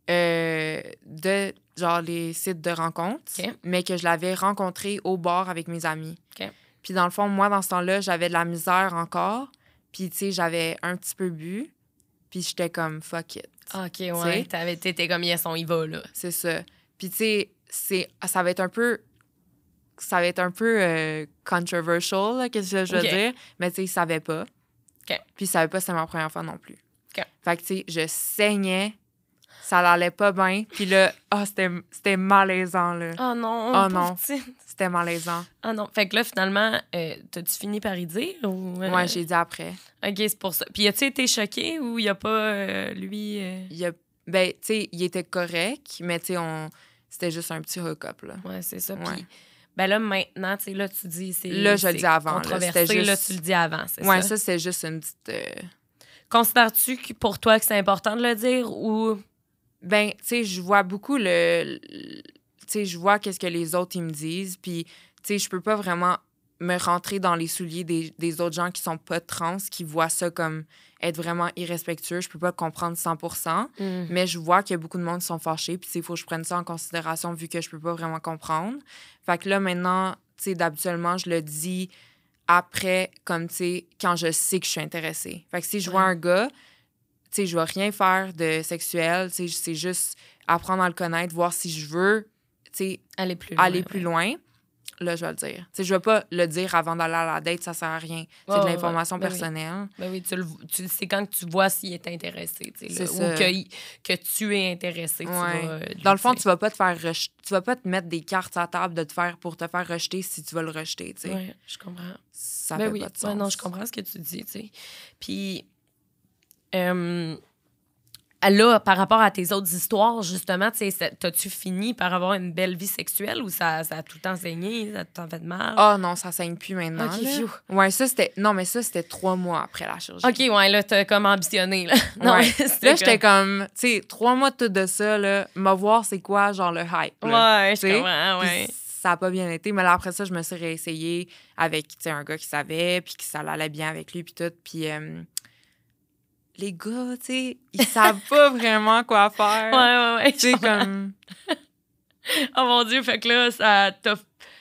[SPEAKER 2] euh, de genre les sites de rencontres,
[SPEAKER 3] OK.
[SPEAKER 2] mais que je l'avais rencontré au bar avec mes amis.
[SPEAKER 3] OK.
[SPEAKER 2] Puis dans le fond, moi, dans ce temps-là, j'avais de la misère encore. Puis, tu sais, j'avais un petit peu bu. Puis j'étais comme, fuck it.
[SPEAKER 3] OK,
[SPEAKER 2] T'sais?
[SPEAKER 3] ouais. T'avais, t'étais comme, yes, on y va, là.
[SPEAKER 2] C'est ça. Puis, tu sais, c'est, ça va être un peu... Ça va être un peu euh, controversial, là, qu'est-ce que je veux
[SPEAKER 3] OK.
[SPEAKER 2] dire. Mais, tu sais, il savait pas.
[SPEAKER 3] OK.
[SPEAKER 2] Puis, il savait pas que c'était ma première fois non plus.
[SPEAKER 3] OK.
[SPEAKER 2] Fait que, tu sais, je saignais. Ça l'allait pas bien. Puis là, ah, c'était, c'était malaisant, là.
[SPEAKER 3] Oh non.
[SPEAKER 2] Oh non.
[SPEAKER 3] pauvre petite.
[SPEAKER 2] C'était malaisant.
[SPEAKER 3] Ah non. Fait que là, finalement, euh, t'as-tu fini par y dire? Ou, euh,
[SPEAKER 2] Ouais, j'ai dit après.
[SPEAKER 3] OK, c'est pour ça. Puis as-tu été choqué ou il y a pas, euh, lui... euh,
[SPEAKER 2] Il a... Ben, tu sais, il était correct, mais, tu sais, on... c'était juste un petit hook-up, là.
[SPEAKER 3] Ouais, c'est ça.
[SPEAKER 2] Ouais.
[SPEAKER 3] Puis, ben là, maintenant, tu sais, là, tu dis... c'est
[SPEAKER 2] Là, je le
[SPEAKER 3] c'est
[SPEAKER 2] dis avant, là.
[SPEAKER 3] controversé,
[SPEAKER 2] C'était
[SPEAKER 3] là,
[SPEAKER 2] juste-
[SPEAKER 3] tu le dis avant, c'est
[SPEAKER 2] Ouais,
[SPEAKER 3] ça?
[SPEAKER 2] ça, c'est juste une petite... euh,
[SPEAKER 3] Considères-tu que pour toi que c'est important de le dire ou...
[SPEAKER 2] Ben, tu sais, je vois beaucoup le... le- Tu sais, je vois qu'est-ce que les autres, ils me disent, puis, tu sais, je peux pas vraiment me rentrer dans les souliers des, des autres gens qui sont pas trans, qui voient ça comme être vraiment irrespectueux. Je peux pas comprendre cent pour cent,
[SPEAKER 3] Mm.
[SPEAKER 2] mais je vois qu'il y a beaucoup de monde qui sont fâchés, puis il faut que je prenne ça en considération vu que je peux pas vraiment comprendre. Fait que là, maintenant, tu sais, d'habituellement, je le dis après, comme, tu sais, quand je sais que je suis intéressée. Fait que si je vois
[SPEAKER 3] Ouais.
[SPEAKER 2] un gars, tu sais, je vais rien faire de sexuel, tu sais, c'est juste apprendre à le connaître, voir si je veux, tu sais,
[SPEAKER 3] Aller plus loin.
[SPEAKER 2] aller plus loin. Là, je vais le dire. Tu sais, je vais pas le dire avant d'aller à la date, ça sert à rien. C'est
[SPEAKER 3] Ouais,
[SPEAKER 2] de
[SPEAKER 3] ouais,
[SPEAKER 2] l'information
[SPEAKER 3] ouais. Ben oui.
[SPEAKER 2] personnelle.
[SPEAKER 3] Ben oui, tu le tu le sais quand que tu vois s'il est intéressé, tu sais, là,
[SPEAKER 2] C'est
[SPEAKER 3] ou
[SPEAKER 2] ça.
[SPEAKER 3] que, il- que tu es intéressé, tu
[SPEAKER 2] Ouais.
[SPEAKER 3] vas, euh, lui
[SPEAKER 2] Dans le fond,
[SPEAKER 3] dire.
[SPEAKER 2] tu vas pas te faire reje- tu vas pas te mettre des cartes à la table de te faire pour te faire rejeter si tu vas le rejeter, tu sais.
[SPEAKER 3] Ouais, je comprends.
[SPEAKER 2] Ça
[SPEAKER 3] Ben
[SPEAKER 2] fait
[SPEAKER 3] oui,
[SPEAKER 2] pas de sens.
[SPEAKER 3] ouais, non, je comprends ce que tu dis, tu sais. Puis, euh, là, par rapport à tes autres histoires, justement, tu sais, ça- t'as-tu fini par avoir une belle vie sexuelle ou ça, ça a tout enseigné, ça t'a fait de mal?
[SPEAKER 2] Ah non, ça saigne plus maintenant.
[SPEAKER 3] Ok,
[SPEAKER 2] là.
[SPEAKER 3] phew.
[SPEAKER 2] Ouais, ça c'était non, mais ça c'était trois mois après la chirurgie.
[SPEAKER 3] OK, ouais, là, t'as comme ambitionné, là. Non,
[SPEAKER 2] Ouais.
[SPEAKER 3] mais c'était
[SPEAKER 2] Là, j'étais comme, tu sais, trois mois de tout de ça, là, me voir c'est quoi, genre le hype. là.
[SPEAKER 3] Ouais, je
[SPEAKER 2] T'sais?
[SPEAKER 3] comprends, ouais.
[SPEAKER 2] Puis ça a pas bien été. Mais là, après ça, je me suis réessayée avec, tu sais, un gars qui savait, puis que ça allait bien avec lui, puis tout. Puis euh, les gars, tu sais, ils savent pas vraiment quoi faire.
[SPEAKER 3] Ouais, ouais, ouais.
[SPEAKER 2] Tu sais, comme...
[SPEAKER 3] Oh mon Dieu, fait que là, ça t'a...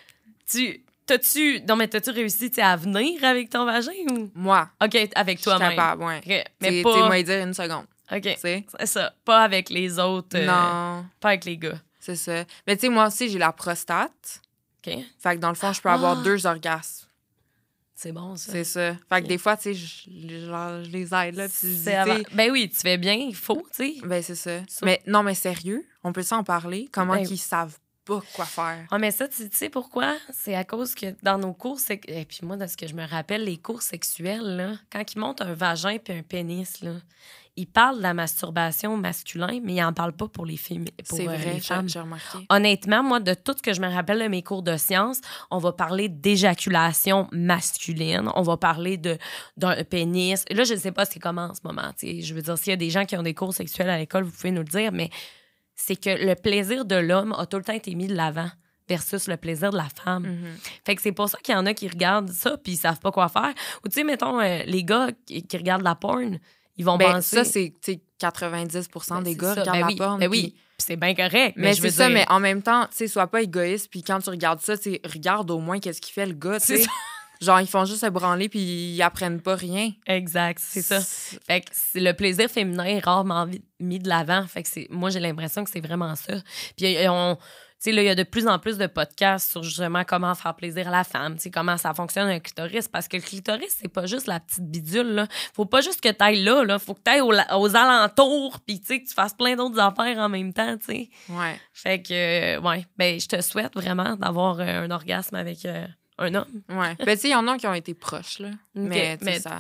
[SPEAKER 3] Tu... T'as-tu... Non, mais t'as-tu réussi, tu sais, à venir avec ton vagin ou...
[SPEAKER 2] Moi,
[SPEAKER 3] OK, avec
[SPEAKER 2] je suis
[SPEAKER 3] toi-même.
[SPEAKER 2] capable, ouais.
[SPEAKER 3] OK,
[SPEAKER 2] Mais
[SPEAKER 3] mais
[SPEAKER 2] tu sais,
[SPEAKER 3] pas...
[SPEAKER 2] moi, dire une seconde,
[SPEAKER 3] OK,
[SPEAKER 2] tu sais.
[SPEAKER 3] c'est ça. Pas avec les autres... euh,
[SPEAKER 2] Non,
[SPEAKER 3] Pas avec les gars.
[SPEAKER 2] c'est ça. Mais tu sais, moi aussi, j'ai la prostate.
[SPEAKER 3] OK,
[SPEAKER 2] Fait que dans le fond, je peux avoir
[SPEAKER 3] Ah!
[SPEAKER 2] deux orgasmes.
[SPEAKER 3] c'est bon, ça.
[SPEAKER 2] C'est ça. Fait que
[SPEAKER 3] Ok.
[SPEAKER 2] des fois, tu sais, je, je- genre, je les aide, là. Puis je dis,
[SPEAKER 3] C'est avant-
[SPEAKER 2] tu sais,
[SPEAKER 3] Ben oui, tu fais bien, il faut, tu sais.
[SPEAKER 2] ben c'est ça.
[SPEAKER 3] Ça.
[SPEAKER 2] Mais non, mais sérieux, on peut s'en parler? Comment
[SPEAKER 3] Ben-
[SPEAKER 2] qu'ils savent pas quoi faire?
[SPEAKER 3] Ah, mais ça, tu tu sais pourquoi? C'est à cause que dans nos cours, sec- et puis moi, dans ce que je me rappelle, les cours sexuels, là, quand ils montent un vagin puis un pénis, là, ils parlent de la masturbation masculin, mais ils en parlent pas pour les filles, pour
[SPEAKER 2] C'est
[SPEAKER 3] euh,
[SPEAKER 2] vrai,
[SPEAKER 3] les
[SPEAKER 2] j'ai
[SPEAKER 3] femmes.
[SPEAKER 2] j'ai remarqué.
[SPEAKER 3] Honnêtement, moi, de tout ce que je me rappelle de mes cours de sciences, on va parler d'éjaculation masculine, on va parler de d'un pénis. Là, je ne sais pas c'est comment en ce moment. T'sais. Je veux dire, s'il y a des gens qui ont des cours sexuels à l'école, vous pouvez nous le dire, mais c'est que le plaisir de l'homme a tout le temps été mis de l'avant versus le plaisir de la femme.
[SPEAKER 2] Mhm.
[SPEAKER 3] Fait que c'est pour ça qu'il y en a qui regardent ça puis ils savent pas quoi faire. Ou tu sais, mettons, euh, les gars qui, qui regardent la porn, ils vont
[SPEAKER 2] Ben,
[SPEAKER 3] penser...
[SPEAKER 2] ça, c'est tu sais, quatre-vingt-dix pour cent
[SPEAKER 3] Ben,
[SPEAKER 2] des
[SPEAKER 3] c'est
[SPEAKER 2] gars
[SPEAKER 3] ça.
[SPEAKER 2] regardent
[SPEAKER 3] Ben
[SPEAKER 2] la
[SPEAKER 3] oui,
[SPEAKER 2] porn.
[SPEAKER 3] ben oui.
[SPEAKER 2] puis-
[SPEAKER 3] Puis c'est bien correct.
[SPEAKER 2] Mais,
[SPEAKER 3] je veux
[SPEAKER 2] c'est ça,
[SPEAKER 3] dire-
[SPEAKER 2] mais en même temps, tu sais, sois pas égoïste, puis quand tu regardes ça, tu sais, regarde au moins qu'est-ce qu'il fait le gars, tu
[SPEAKER 3] C'est
[SPEAKER 2] sais.
[SPEAKER 3] ça.
[SPEAKER 2] Genre, ils font juste se branler, puis ils apprennent pas rien.
[SPEAKER 3] Exact, c'est ça. Fait que c'est- le plaisir féminin est rarement vi- mis de l'avant. Fait que c'est, moi, j'ai l'impression que c'est vraiment ça. Puis, euh, on, tu sais, là, il y a de plus en plus de podcasts sur justement comment faire plaisir à la femme, tu sais, comment ça fonctionne un clitoris. Parce que le clitoris, c'est pas juste la petite bidule, là. Faut pas juste que t'ailles là, là. Faut que t'ailles aux, aux alentours, puis, tu sais, que tu fasses plein d'autres affaires en même temps, tu sais.
[SPEAKER 2] Ouais.
[SPEAKER 3] Fait que, euh, ouais, ben, je te souhaite vraiment d'avoir euh, un orgasme avec euh, un homme.
[SPEAKER 2] Ouais. Ben, tu sais, il y en a qui ont été proches, là. Mais, tu sais,
[SPEAKER 3] mais-
[SPEAKER 2] ça...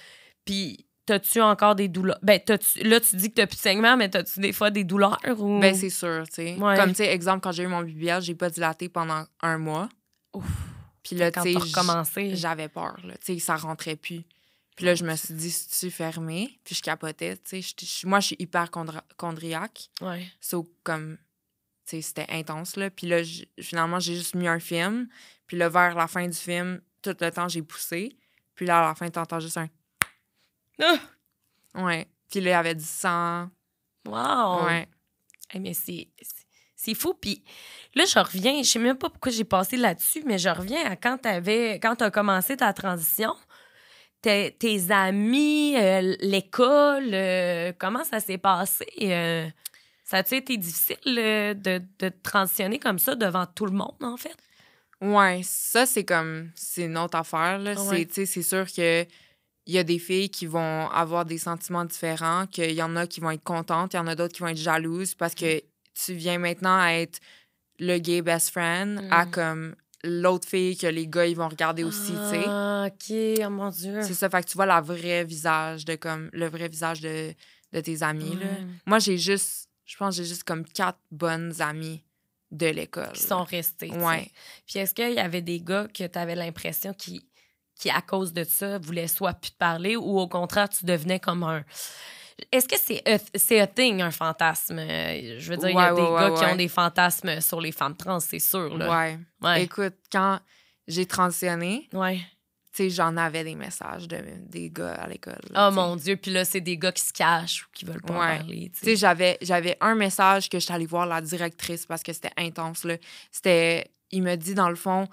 [SPEAKER 3] Puis, t'as-tu encore des douleurs? Ben, t'as-tu... là, tu dis que t'as plus de saignement, mais t'as-tu des fois des douleurs? Ou...
[SPEAKER 2] Ben, c'est sûr, tu sais.
[SPEAKER 3] Ouais.
[SPEAKER 2] Comme, tu sais, exemple, quand j'ai eu mon B B L, j'ai pas dilaté pendant un mois.
[SPEAKER 3] Ouf.
[SPEAKER 2] Puis là, tu
[SPEAKER 3] Quand
[SPEAKER 2] sais,
[SPEAKER 3] t'as
[SPEAKER 2] j-
[SPEAKER 3] recommencé.
[SPEAKER 2] j'avais peur, là. Tu sais, ça rentrait plus. Puis là, je me suis dit, c'est-tu fermé? Puis je capotais, tu sais. J'étais- je- Moi, je suis hyper chondriaque.
[SPEAKER 3] Ouais.
[SPEAKER 2] So, comme, tu sais, c'était intense, là. Puis là, j- finalement, j'ai juste mis un film. Puis là, vers la fin du film, tout le temps, j'ai poussé. Puis là, à la fin, t'entends juste un...
[SPEAKER 3] Ah!
[SPEAKER 2] Ouais. Puis là, il y avait du sang.
[SPEAKER 3] Wow!
[SPEAKER 2] Ouais.
[SPEAKER 3] Eh, mais c'est, c'est, c'est fou. Puis là, je reviens, je sais même pas pourquoi j'ai passé là-dessus, mais je reviens à quand t'avais, quand t'as commencé ta transition. Tes, tes amis, euh, l'école, euh, comment ça s'est passé? Euh, ça a-tu été difficile euh, de, de transitionner comme ça devant tout le monde, en fait?
[SPEAKER 2] Ouais, ça, c'est comme... C'est une autre affaire, là.
[SPEAKER 3] Ouais.
[SPEAKER 2] C'est, tu sais, c'est sûr que il y a des filles qui vont avoir des sentiments différents, qu'il y en a qui vont être contentes, il y en a d'autres qui vont être jalouses parce que tu viens maintenant à être le gay best friend
[SPEAKER 3] Mm.
[SPEAKER 2] à comme l'autre fille que les gars, ils vont regarder aussi, tu sais.
[SPEAKER 3] Ah, OK. Oh mon Dieu.
[SPEAKER 2] C'est ça, fait que tu vois la vraie visage de comme le vrai visage de, de tes amis, là.
[SPEAKER 3] Ouais.
[SPEAKER 2] Moi, j'ai juste, je pense que j'ai juste comme quatre bonnes amies de l'école.
[SPEAKER 3] Qui sont restés. tu sais.
[SPEAKER 2] Ouais.
[SPEAKER 3] Puis est-ce qu'il y avait des gars que tu avais l'impression qui, qui, à cause de ça, voulaient soit plus te parler ou au contraire, tu devenais comme un. Est-ce que c'est a, c'est a thing, un fantasme? Euh, Je veux dire, il y a
[SPEAKER 2] Ouais,
[SPEAKER 3] des
[SPEAKER 2] ouais,
[SPEAKER 3] gars
[SPEAKER 2] ouais,
[SPEAKER 3] qui
[SPEAKER 2] ouais.
[SPEAKER 3] ont des fantasmes sur les femmes trans, c'est sûr. Là.
[SPEAKER 2] Ouais.
[SPEAKER 3] Ouais.
[SPEAKER 2] Écoute, quand j'ai transitionné,
[SPEAKER 3] Ouais.
[SPEAKER 2] tu sais, j'en avais des messages de des gars à l'école.
[SPEAKER 3] Oh
[SPEAKER 2] là, tu sais.
[SPEAKER 3] mon Dieu, puis là, c'est des gars qui se cachent ou qui veulent pas en
[SPEAKER 2] Ouais.
[SPEAKER 3] parler. tu
[SPEAKER 2] Tu sais,
[SPEAKER 3] sais.
[SPEAKER 2] j'avais, j'avais un message que j'étais allée voir la directrice parce que c'était intense, là. C'était... Il me dit, dans le fond,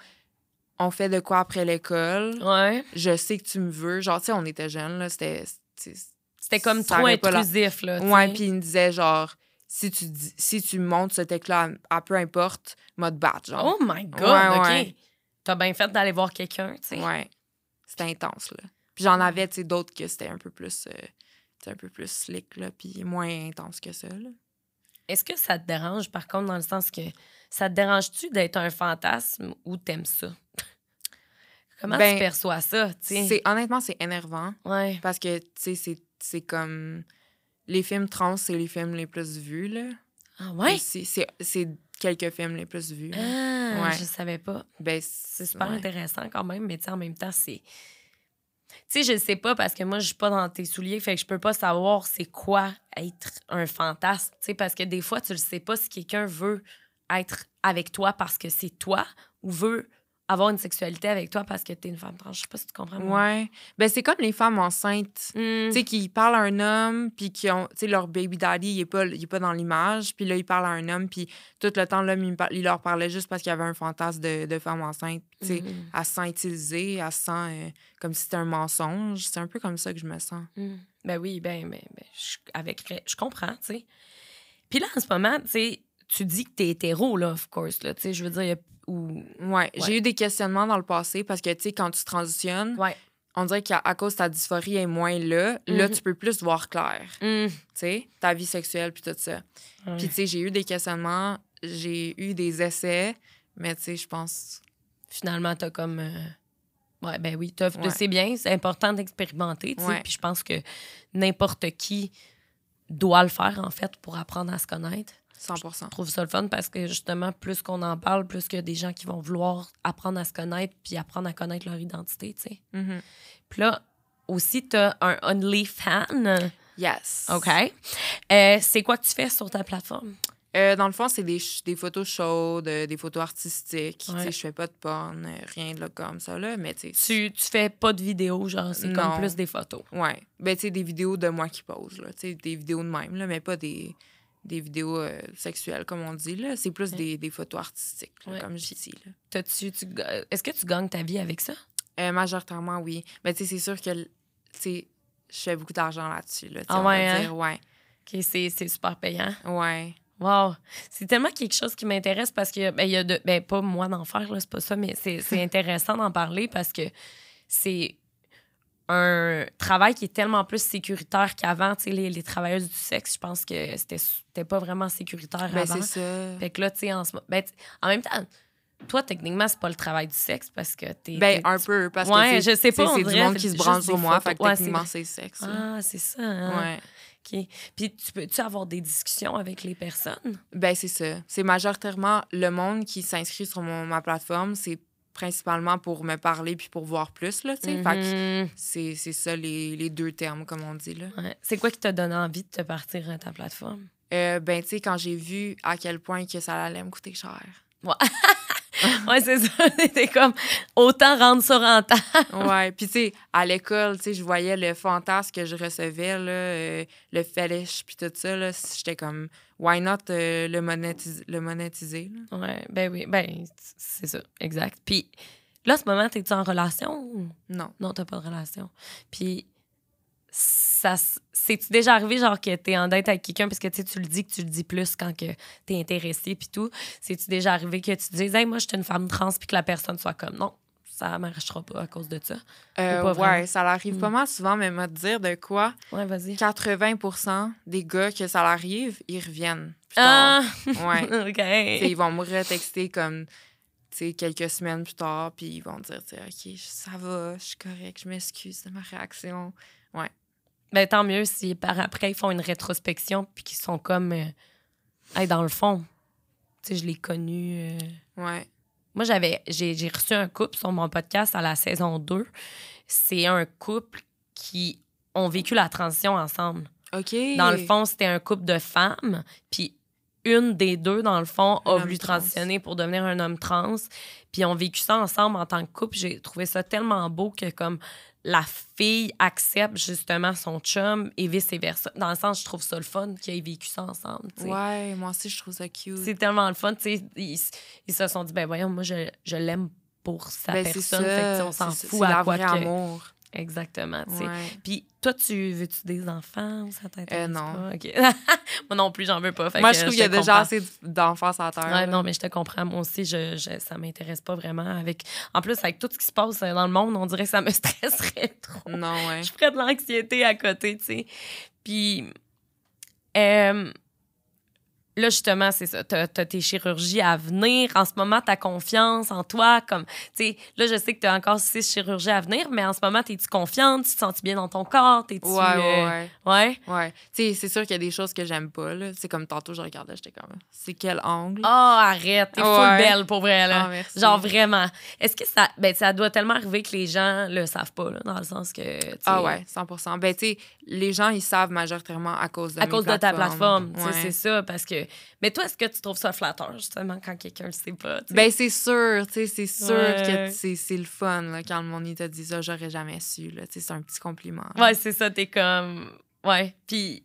[SPEAKER 2] on fait de quoi après l'école?
[SPEAKER 3] Ouais.
[SPEAKER 2] Je sais que tu me veux. Genre, tu sais, on était jeunes, là. C'était... tu sais,
[SPEAKER 3] C'était comme
[SPEAKER 2] ça
[SPEAKER 3] trop
[SPEAKER 2] aurait pas la-
[SPEAKER 3] intrusif, là. tu
[SPEAKER 2] Ouais,
[SPEAKER 3] sais.
[SPEAKER 2] puis il me disait, genre, si tu, dis- si tu montes ce texte-là à, à peu importe, m'a te battre, genre.
[SPEAKER 3] Oh my God,
[SPEAKER 2] Ouais,
[SPEAKER 3] OK.
[SPEAKER 2] ouais.
[SPEAKER 3] T'as bien fait d'aller voir quelqu'un, tu sais.
[SPEAKER 2] Ouais. C'était intense, là. Puis j'en avais, tu sais, d'autres que c'était un peu plus... euh, tu sais, un peu plus slick, là, puis moins intense que ça, là.
[SPEAKER 3] Est-ce que ça te dérange, par contre, dans le sens que ça te dérange-tu d'être un fantasme ou t'aimes ça? Comment
[SPEAKER 2] Ben,
[SPEAKER 3] tu perçois ça, tu sais?
[SPEAKER 2] C'est, honnêtement, c'est énervant
[SPEAKER 3] Ouais.
[SPEAKER 2] parce que, tu sais, c'est, c'est comme... Les films trans, c'est les films les plus vus, là.
[SPEAKER 3] Ah ouais?
[SPEAKER 2] C'est, c'est, c'est quelques films les plus vus. là.
[SPEAKER 3] Ah,
[SPEAKER 2] Ouais.
[SPEAKER 3] je savais pas.
[SPEAKER 2] Ben,
[SPEAKER 3] C'est super
[SPEAKER 2] ouais.
[SPEAKER 3] intéressant quand même, mais tu sais, en même temps, c'est... Tu sais, je sais pas parce que moi, je suis pas dans tes souliers, fait que je peux pas savoir c'est quoi être un fantasme, tu sais, parce que des fois, tu le sais pas si quelqu'un veut être avec toi parce que c'est toi ou veut avoir une sexualité avec toi parce que t'es une femme trans. Je sais pas si tu comprends. Moi.
[SPEAKER 2] Ouais. Ben, c'est comme les femmes enceintes,
[SPEAKER 3] Mm.
[SPEAKER 2] tu sais, qui parlent à un homme, puis qui ont, tu sais, leur baby daddy, il est pas, il est pas dans l'image, puis là, ils parlent à un homme, puis tout le temps, l'homme, il, par- il leur parlait juste parce qu'il y avait un fantasme de, de femme enceinte. Tu sais,
[SPEAKER 3] Mm.
[SPEAKER 2] elle se sent utilisée, elle se sent euh, comme si c'était un mensonge. C'est un peu comme ça que je me sens.
[SPEAKER 3] Mm. Ben oui, ben, ben, ben je, avec, je comprends, tu sais. Puis là, en ce moment, tu sais, tu dis que t'es hétéro, là, of course, là, tu sais, je veux dire, il y a Ou...
[SPEAKER 2] Ouais,
[SPEAKER 3] Ouais.
[SPEAKER 2] j'ai eu des questionnements dans le passé parce que, tu sais, quand tu transitionnes,
[SPEAKER 3] Ouais.
[SPEAKER 2] on dirait qu'à à cause de ta dysphorie est moins là,
[SPEAKER 3] Mm-hmm.
[SPEAKER 2] là, tu peux plus voir clair,
[SPEAKER 3] Mm.
[SPEAKER 2] tu sais, ta vie sexuelle puis tout ça.
[SPEAKER 3] Ouais.
[SPEAKER 2] Puis, tu sais, j'ai eu des questionnements, j'ai eu des essais, mais, tu sais, je pense...
[SPEAKER 3] Finalement, t'as comme... euh, Ouais, ben oui, t'as-
[SPEAKER 2] Ouais.
[SPEAKER 3] c'est bien, c'est important d'expérimenter, tu sais.
[SPEAKER 2] Ouais.
[SPEAKER 3] Puis je pense que n'importe qui doit le faire, en fait, pour apprendre à se connaître.
[SPEAKER 2] cent pour cent.
[SPEAKER 3] Je trouve ça le fun parce que, justement, plus qu'on en parle, plus qu'il y a des gens qui vont vouloir apprendre à se connaître puis apprendre à connaître leur identité, tu sais.
[SPEAKER 2] Mhm.
[SPEAKER 3] Puis là, aussi, t'as un OnlyFans.
[SPEAKER 2] Yes.
[SPEAKER 3] OK. Euh, c'est quoi que tu fais sur ta plateforme?
[SPEAKER 2] Euh, dans le fond, c'est des, ch- des photos chaudes, euh, des photos artistiques.
[SPEAKER 3] Ouais.
[SPEAKER 2] Tu sais, je fais pas de porn, euh, rien de là comme ça, là, mais tu sais...
[SPEAKER 3] Tu, tu fais pas de vidéos, genre, c'est comme
[SPEAKER 2] Non.
[SPEAKER 3] plus des photos.
[SPEAKER 2] Ouais. Ben, tu sais, des vidéos de moi qui pose, là. Tu sais, des vidéos de même, là, mais pas des, des vidéos euh, sexuelles, comme on dit, là. C'est plus
[SPEAKER 3] Ouais.
[SPEAKER 2] des, des photos artistiques, là,
[SPEAKER 3] Ouais.
[SPEAKER 2] comme je dis, là.
[SPEAKER 3] T'as-tu- tu- Est-ce que tu gagnes ta vie avec ça?
[SPEAKER 2] Euh, majoritairement, oui. Mais tu sais, c'est sûr que, tu sais, je fais beaucoup d'argent là-dessus, là. tu sais,
[SPEAKER 3] Ah
[SPEAKER 2] on va
[SPEAKER 3] ouais, hein?
[SPEAKER 2] dire, ouais.
[SPEAKER 3] OK, c'est c'est super payant.
[SPEAKER 2] Ouais.
[SPEAKER 3] Wow! C'est tellement quelque chose qui m'intéresse parce que, ben, il y a de. Ben, pas moi d'en faire, là, c'est pas ça, mais c'est c'est intéressant d'en parler parce que c'est un travail qui est tellement plus sécuritaire qu'avant. Tu sais, les, les travailleuses du sexe, je pense que c'était c'était pas vraiment sécuritaire
[SPEAKER 2] Ben,
[SPEAKER 3] avant.
[SPEAKER 2] c'est ça.
[SPEAKER 3] Fait que là, tu sais, en, ce mo- ben, t- en même temps, toi, techniquement, c'est pas le travail du sexe parce que t'es.
[SPEAKER 2] Ben,
[SPEAKER 3] t'es-
[SPEAKER 2] un peu, parce
[SPEAKER 3] Ouais,
[SPEAKER 2] que c'est-
[SPEAKER 3] je sais pas,
[SPEAKER 2] tu
[SPEAKER 3] on
[SPEAKER 2] c'est du
[SPEAKER 3] dirait,
[SPEAKER 2] monde
[SPEAKER 3] c'est
[SPEAKER 2] qui se
[SPEAKER 3] juste
[SPEAKER 2] branle
[SPEAKER 3] des
[SPEAKER 2] sur moi,
[SPEAKER 3] photos.
[SPEAKER 2] fait que
[SPEAKER 3] Ouais,
[SPEAKER 2] techniquement,
[SPEAKER 3] c'est-
[SPEAKER 2] c'est sexe. là.
[SPEAKER 3] Ah, c'est ça. hein?
[SPEAKER 2] Ouais.
[SPEAKER 3] OK. Puis, tu peux-tu avoir des discussions avec les personnes?
[SPEAKER 2] Ben, c'est ça. C'est majoritairement le monde qui s'inscrit sur mon, ma plateforme, c'est principalement pour me parler puis pour voir plus, là, tu sais. Fait que
[SPEAKER 3] Mhm.
[SPEAKER 2] c'est c'est ça, les, les deux termes, comme on dit, là.
[SPEAKER 3] Ouais. C'est quoi qui t'a donné envie de te partir à ta plateforme?
[SPEAKER 2] Euh, ben, tu sais, quand j'ai vu à quel point que ça allait me coûter cher.
[SPEAKER 3] Ouais, c'est ça. C'était comme autant rendre ça rentable.
[SPEAKER 2] Ouais. Puis, tu sais, à l'école, tu sais, je voyais le fantasme que je recevais, là, euh, le fetish puis tout ça, là. J'étais comme, why not euh, le, monétis- le monétiser, là?
[SPEAKER 3] Ouais, ben oui, ben c'est ça, exact. Puis là, en ce moment, t'es-tu en relation? ou-
[SPEAKER 2] Non.
[SPEAKER 3] Non, t'as pas de relation. Puis ça, s- c'est-tu déjà arrivé, genre, que t'es en date avec quelqu'un, parce que tu sais, tu le dis que tu le dis plus quand que t'es intéressé, puis tout. C'est-tu déjà arrivé que tu dises, hey, moi, je suis une femme trans, puis que la personne soit comme, non, ça marchera pas à cause de ça?
[SPEAKER 2] Euh,
[SPEAKER 3] Ou pas vraiment?
[SPEAKER 2] ouais, ça l'arrive pas
[SPEAKER 3] Mm.
[SPEAKER 2] mal souvent, mais me dire de quoi,
[SPEAKER 3] Ouais, vas-y.
[SPEAKER 2] quatre-vingts pour cent des gars que ça l'arrive, ils reviennent plus tard.
[SPEAKER 3] Ah!
[SPEAKER 2] Ouais.
[SPEAKER 3] OK.
[SPEAKER 2] T'sais, ils vont me retexter comme t'sais, quelques semaines plus tard, puis ils vont dire t'sais, OK, ça va, je suis correct, je m'excuse de ma réaction.
[SPEAKER 3] Ben, tant mieux si par après, ils font une rétrospection puis qu'ils sont comme... euh, hey, dans le fond, tu sais, je l'ai connu... euh,
[SPEAKER 2] Ouais.
[SPEAKER 3] Moi, j'avais j'ai j'ai reçu un couple sur mon podcast à la saison deux. C'est un couple qui ont vécu la transition ensemble.
[SPEAKER 2] OK.
[SPEAKER 3] Dans le fond, c'était un couple de femmes, puis une des deux, dans le fond,
[SPEAKER 2] Un
[SPEAKER 3] a
[SPEAKER 2] homme
[SPEAKER 3] voulu
[SPEAKER 2] trans.
[SPEAKER 3] transitionner pour devenir un homme trans. Puis ils ont vécu ça ensemble en tant que couple. J'ai trouvé ça tellement beau que comme la fille accepte justement son chum et vice-versa. Dans le sens, je trouve ça le fun qu'ils aient vécu ça ensemble. tu sais.
[SPEAKER 2] Ouais, moi aussi, je trouve ça cute.
[SPEAKER 3] C'est tellement le fun. tu sais, Ils, ils se sont dit, ben voyons, moi, je, je l'aime pour sa
[SPEAKER 2] Ben, c'est
[SPEAKER 3] personne.
[SPEAKER 2] ça.
[SPEAKER 3] Fait que, tu sais, on s'en
[SPEAKER 2] C'est-
[SPEAKER 3] fout
[SPEAKER 2] c'est
[SPEAKER 3] à
[SPEAKER 2] la
[SPEAKER 3] quoi
[SPEAKER 2] vraie
[SPEAKER 3] que...
[SPEAKER 2] amour.
[SPEAKER 3] Exactement. tu sais.
[SPEAKER 2] Ouais.
[SPEAKER 3] Puis toi, tu veux-tu des enfants ou ça t'intéresse
[SPEAKER 2] Euh, non.
[SPEAKER 3] pas? OK. Moi non plus, j'en veux pas. Fait
[SPEAKER 2] Moi,
[SPEAKER 3] que
[SPEAKER 2] je trouve
[SPEAKER 3] je
[SPEAKER 2] qu'il y a
[SPEAKER 3] te
[SPEAKER 2] déjà
[SPEAKER 3] comprends.
[SPEAKER 2] assez d'enfants à terre.
[SPEAKER 3] Ouais,
[SPEAKER 2] là.
[SPEAKER 3] non, mais je te comprends. Moi aussi, je, je, ça m'intéresse pas vraiment. Avec... En plus, avec tout ce qui se passe dans le monde, on dirait que ça me stresserait trop.
[SPEAKER 2] Non, ouais.
[SPEAKER 3] Je ferais de l'anxiété à côté, tu sais. Puis, euh, là, justement, c'est ça. T'as, t'as tes chirurgies à venir. En ce moment, t'as confiance en toi. Comme, tu sais, là, je sais que t'as encore six chirurgies à venir, mais en ce moment, t'es-tu confiante? Tu te sens bien dans ton corps? T'es-tu...
[SPEAKER 2] Ouais, ouais,
[SPEAKER 3] euh,
[SPEAKER 2] ouais.
[SPEAKER 3] Ouais?
[SPEAKER 2] Ouais. Tu sais, c'est sûr qu'il y a des choses que j'aime pas, là. C'est comme tantôt, je regardais, j'étais comme, c'est quel angle?
[SPEAKER 3] Oh, arrête. T'es full
[SPEAKER 2] Ouais.
[SPEAKER 3] belle, pour vrai, là.
[SPEAKER 2] Ah, merci.
[SPEAKER 3] Genre, vraiment. Est-ce que ça... Ben, ça doit tellement arriver que les gens le savent pas, là, dans le sens que... tu sais,
[SPEAKER 2] Ah ouais, cent pour cent. Ben, tu sais, les gens, ils savent majoritairement à cause de
[SPEAKER 3] À
[SPEAKER 2] mes
[SPEAKER 3] cause de ta
[SPEAKER 2] plateformes.
[SPEAKER 3] plateforme. tu sais,
[SPEAKER 2] Ouais.
[SPEAKER 3] C'est ça, parce que Mais toi, est-ce que tu trouves ça flatteur, justement, quand quelqu'un le sait pas? T'sais?
[SPEAKER 2] Ben, c'est sûr, tu sais, c'est sûr
[SPEAKER 3] Ouais.
[SPEAKER 2] que c'est, c'est le fun, là, quand le monde il te dit ça, j'aurais jamais su, là. Tu sais, c'est un petit compliment. là.
[SPEAKER 3] Ouais, c'est ça, t'es comme... Ouais, puis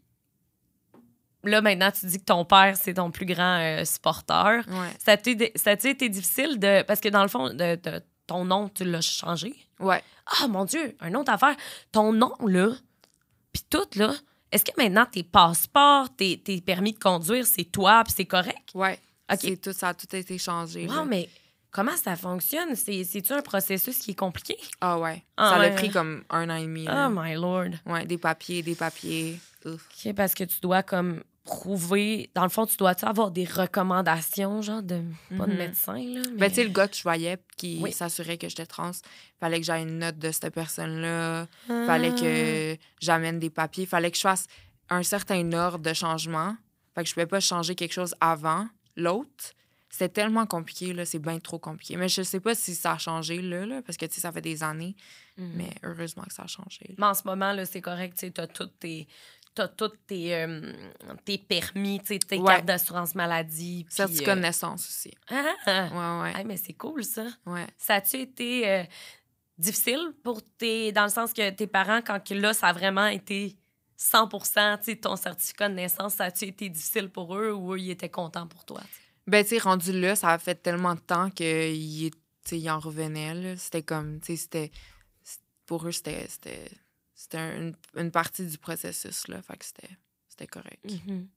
[SPEAKER 3] là, maintenant, tu dis que ton père, c'est ton plus grand euh, supporter.
[SPEAKER 2] Ouais.
[SPEAKER 3] Ça t'a ça a-tu été difficile de... Parce que dans le fond, de, de- ton nom, tu l'as changé.
[SPEAKER 2] Ouais.
[SPEAKER 3] Ah, mon Dieu, une autre affaire. Ton nom, là, puis tout, là, est-ce que maintenant, tes passeports, tes, tes permis de conduire, c'est toi, puis c'est correct?
[SPEAKER 2] Ouais.
[SPEAKER 3] OK.
[SPEAKER 2] C'est tout, ça a tout été changé. là.
[SPEAKER 3] Wow, mais comment ça fonctionne? C'est, c'est-tu un processus qui est compliqué?
[SPEAKER 2] Ah ouais.
[SPEAKER 3] Ah
[SPEAKER 2] ça
[SPEAKER 3] ouais,
[SPEAKER 2] l'a pris
[SPEAKER 3] ouais.
[SPEAKER 2] comme un an et demi. là.
[SPEAKER 3] Oh, my Lord.
[SPEAKER 2] Ouais, des papiers, des papiers. Ouf.
[SPEAKER 3] OK, parce que tu dois, comme, prouver... Dans le fond, tu dois-tu avoir des recommandations, genre, de... Pas de
[SPEAKER 2] Mhm.
[SPEAKER 3] médecin, là, mais...
[SPEAKER 2] Ben, tu sais, le gars que je voyais qui
[SPEAKER 3] Oui.
[SPEAKER 2] s'assurait que j'étais trans, fallait que j'aie une note de cette personne-là.
[SPEAKER 3] Ah.
[SPEAKER 2] Fallait que j'amène des papiers. Fallait que je fasse un certain ordre de changement. Fait que je pouvais pas changer quelque chose avant l'autre. C'était tellement compliqué, là. C'est bien trop compliqué. Mais je sais pas si ça a changé, là, là parce que, tu sais, ça fait des années.
[SPEAKER 3] Mhm.
[SPEAKER 2] Mais heureusement que ça a changé. là.
[SPEAKER 3] Mais en ce moment, là, c'est correct, tu sais, t'as tous tes... T'as tous tes, euh, tes permis, tu sais, tes
[SPEAKER 2] Ouais.
[SPEAKER 3] cartes d'assurance maladie. puis,
[SPEAKER 2] Certificat
[SPEAKER 3] euh,
[SPEAKER 2] de naissance aussi.
[SPEAKER 3] Ah!
[SPEAKER 2] Ouais, ouais.
[SPEAKER 3] Hey, mais c'est cool, ça.
[SPEAKER 2] Ouais.
[SPEAKER 3] Ça a-tu été euh, difficile pour tes... Dans le sens que tes parents, quand que là, ça a vraiment été cent pour cent, tu sais, ton certificat de naissance, ça a-tu été difficile pour eux ou eux, ils étaient contents pour toi? t'sais?
[SPEAKER 2] Ben, tu sais, rendu là, ça a fait tellement de temps qu'ils en revenaient, là. C'était comme, tu sais, c'était... c'est- Pour eux, c'était... C'était, c'était un- une, une partie du processus, là. Fait que c'était, c'était correct.
[SPEAKER 3] Mhm.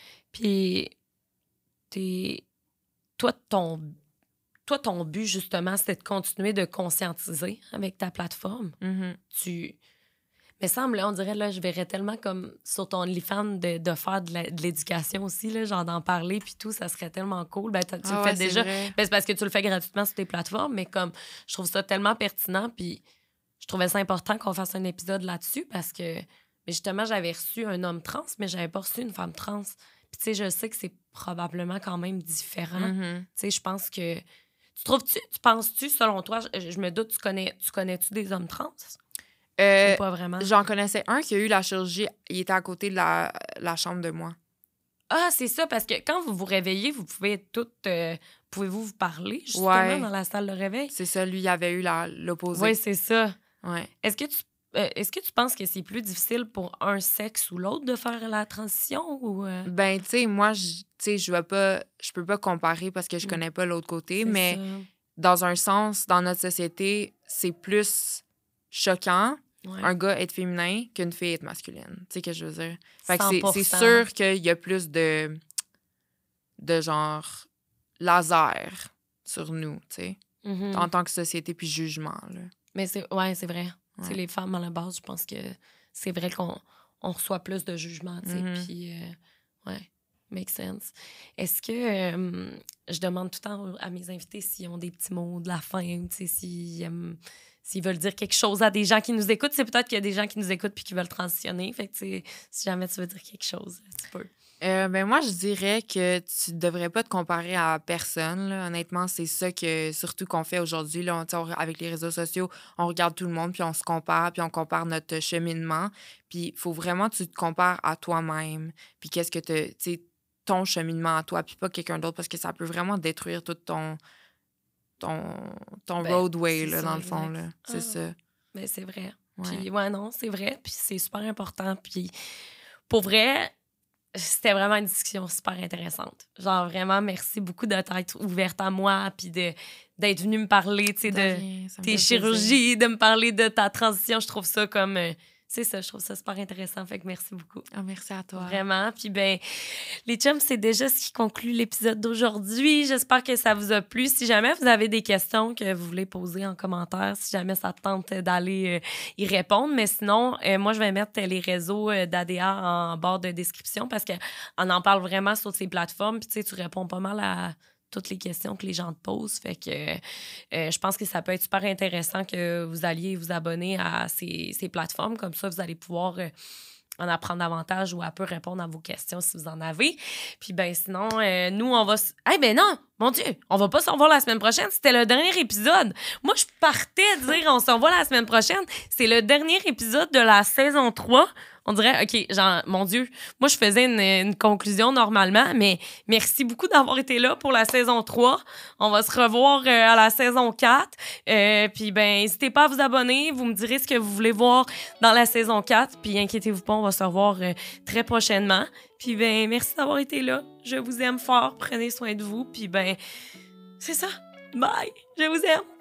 [SPEAKER 3] Puis, t'es... Toi, ton... Toi, ton but, justement, c'était de continuer de conscientiser avec ta plateforme.
[SPEAKER 2] Mhm.
[SPEAKER 3] Tu... Mais semble, là, on dirait, là, je verrais tellement comme sur ton OnlyFans de, de faire de, la- de l'éducation aussi, là, genre d'en parler, puis tout, ça serait tellement cool. Ben, t'as- tu
[SPEAKER 2] Ah
[SPEAKER 3] le
[SPEAKER 2] ouais,
[SPEAKER 3] fais
[SPEAKER 2] c'est
[SPEAKER 3] déjà.
[SPEAKER 2] vrai.
[SPEAKER 3] Ben, c'est parce que tu le fais gratuitement sur tes plateformes, mais comme, je trouve ça tellement pertinent, puis je trouvais ça important qu'on fasse un épisode là-dessus parce que, mais justement, j'avais reçu un homme trans, mais j'avais pas reçu une femme trans. Puis, tu sais, je sais que c'est probablement quand même différent.
[SPEAKER 2] Mhm.
[SPEAKER 3] Tu sais, je pense que. Tu trouves-tu, tu penses-tu, selon toi, je, je me doute, tu connais, tu connais-tu des hommes trans?
[SPEAKER 2] Euh,
[SPEAKER 3] Ou pas vraiment?
[SPEAKER 2] J'en connaissais un qui a eu la chirurgie. Il était à côté de la, la chambre de moi.
[SPEAKER 3] Ah, c'est ça, parce que quand vous vous réveillez, vous pouvez toutes. euh, Pouvez-vous vous parler, justement,
[SPEAKER 2] Ouais.
[SPEAKER 3] dans la salle de réveil?
[SPEAKER 2] C'est ça, lui, il avait eu la, l'opposé.
[SPEAKER 3] Oui, c'est ça.
[SPEAKER 2] Ouais.
[SPEAKER 3] Est-ce que tu. euh, est-ce que tu penses que c'est plus difficile pour un sexe ou l'autre de faire la transition ou euh,
[SPEAKER 2] Ben, tu sais, moi, je- tu sais, je vais pas... Je peux pas comparer parce que je
[SPEAKER 3] Mm.
[SPEAKER 2] connais pas l'autre côté,
[SPEAKER 3] c'est
[SPEAKER 2] mais
[SPEAKER 3] ça?
[SPEAKER 2] dans un sens, dans notre société, c'est plus choquant
[SPEAKER 3] Ouais.
[SPEAKER 2] un gars être féminin qu'une fille être masculine. Tu sais ce que je veux dire? Fait que c'est,
[SPEAKER 3] cent pour
[SPEAKER 2] c'est
[SPEAKER 3] cent.
[SPEAKER 2] sûr qu'il y a plus de, de genre laser sur nous, tu sais,
[SPEAKER 3] Mhm.
[SPEAKER 2] en tant que société, puis jugement, là.
[SPEAKER 3] Mais c'est ouais, c'est vrai. Tu sais,
[SPEAKER 2] Ouais.
[SPEAKER 3] les femmes, à la base, je pense que c'est vrai qu'on on reçoit plus de jugements, tu sais,
[SPEAKER 2] Mhm.
[SPEAKER 3] puis euh, ouais, make sense. Est-ce que euh, je demande tout le temps à mes invités s'ils ont des petits mots de la fin, tu sais, s'ils aiment- s'ils veulent dire quelque chose à des gens qui nous écoutent, c'est peut-être qu'il y a des gens qui nous écoutent puis qui veulent transitionner, fait que tu sais, si jamais tu veux dire quelque chose, tu peux.
[SPEAKER 2] Euh, ben moi, je dirais que tu devrais pas te comparer à personne. Là. Honnêtement, c'est ça que surtout qu'on fait aujourd'hui. Là, on, tu sais, on- avec les réseaux sociaux, on regarde tout le monde, puis on se compare, puis on compare notre cheminement. Puis il faut vraiment que tu te compares à toi-même. Puis qu'est-ce que tu sais, ton cheminement à toi, puis pas quelqu'un d'autre, parce que ça peut vraiment détruire tout ton ton, ton
[SPEAKER 3] Ben,
[SPEAKER 2] roadway,
[SPEAKER 3] c'est
[SPEAKER 2] là,
[SPEAKER 3] ça,
[SPEAKER 2] dans le fond.
[SPEAKER 3] exact.
[SPEAKER 2] Là. C'est
[SPEAKER 3] Ah.
[SPEAKER 2] ça.
[SPEAKER 3] Mais c'est vrai.
[SPEAKER 2] Ouais.
[SPEAKER 3] Puis ouais, non, c'est vrai. Puis c'est super important. Puis pour vrai, c'était vraiment une discussion super intéressante. Genre vraiment, merci beaucoup de t'être ouverte à moi puis de, d'être venue me parler, tu sais, de
[SPEAKER 2] rien, ça me
[SPEAKER 3] tes
[SPEAKER 2] fait plaisir.
[SPEAKER 3] chirurgies, de me parler de ta transition. Je trouve ça comme... euh, c'est ça, je trouve ça super intéressant. Fait que merci beaucoup.
[SPEAKER 2] Ah, merci à toi.
[SPEAKER 3] Vraiment. Puis ben, les chums, c'est déjà ce qui conclut l'épisode d'aujourd'hui. J'espère que ça vous a plu. Si jamais vous avez des questions que vous voulez poser en commentaire, si jamais ça te tente d'aller euh, y répondre. Mais sinon, euh, moi, je vais mettre les réseaux euh, d'A D A en barre de description parce qu'on en parle vraiment sur ces plateformes. Puis tu sais, tu réponds pas mal à toutes les questions que les gens te posent. Fait que euh, je pense que ça peut être super intéressant que vous alliez vous abonner à ces, ces plateformes. Comme ça, vous allez pouvoir euh, en apprendre davantage ou un peu répondre à vos questions si vous en avez. Puis ben sinon, euh, nous, on va... s- Eh ben non! Mon Dieu! On va pas se revoir la semaine prochaine. C'était le dernier épisode. Moi, je partais dire on se revoit la semaine prochaine. C'est le dernier épisode de la saison trois. On dirait, OK, genre, mon Dieu, moi, je faisais une, une conclusion normalement, mais merci beaucoup d'avoir été là pour la saison trois. On va se revoir euh, à la saison quatre. Euh, puis, ben, n'hésitez pas à vous abonner. Vous me direz ce que vous voulez voir dans la saison quatre. Puis, inquiétez-vous pas, on va se revoir euh, très prochainement. Puis, ben, merci d'avoir été là. Je vous aime fort. Prenez soin de vous. Puis, ben, c'est ça. Bye. Je vous aime.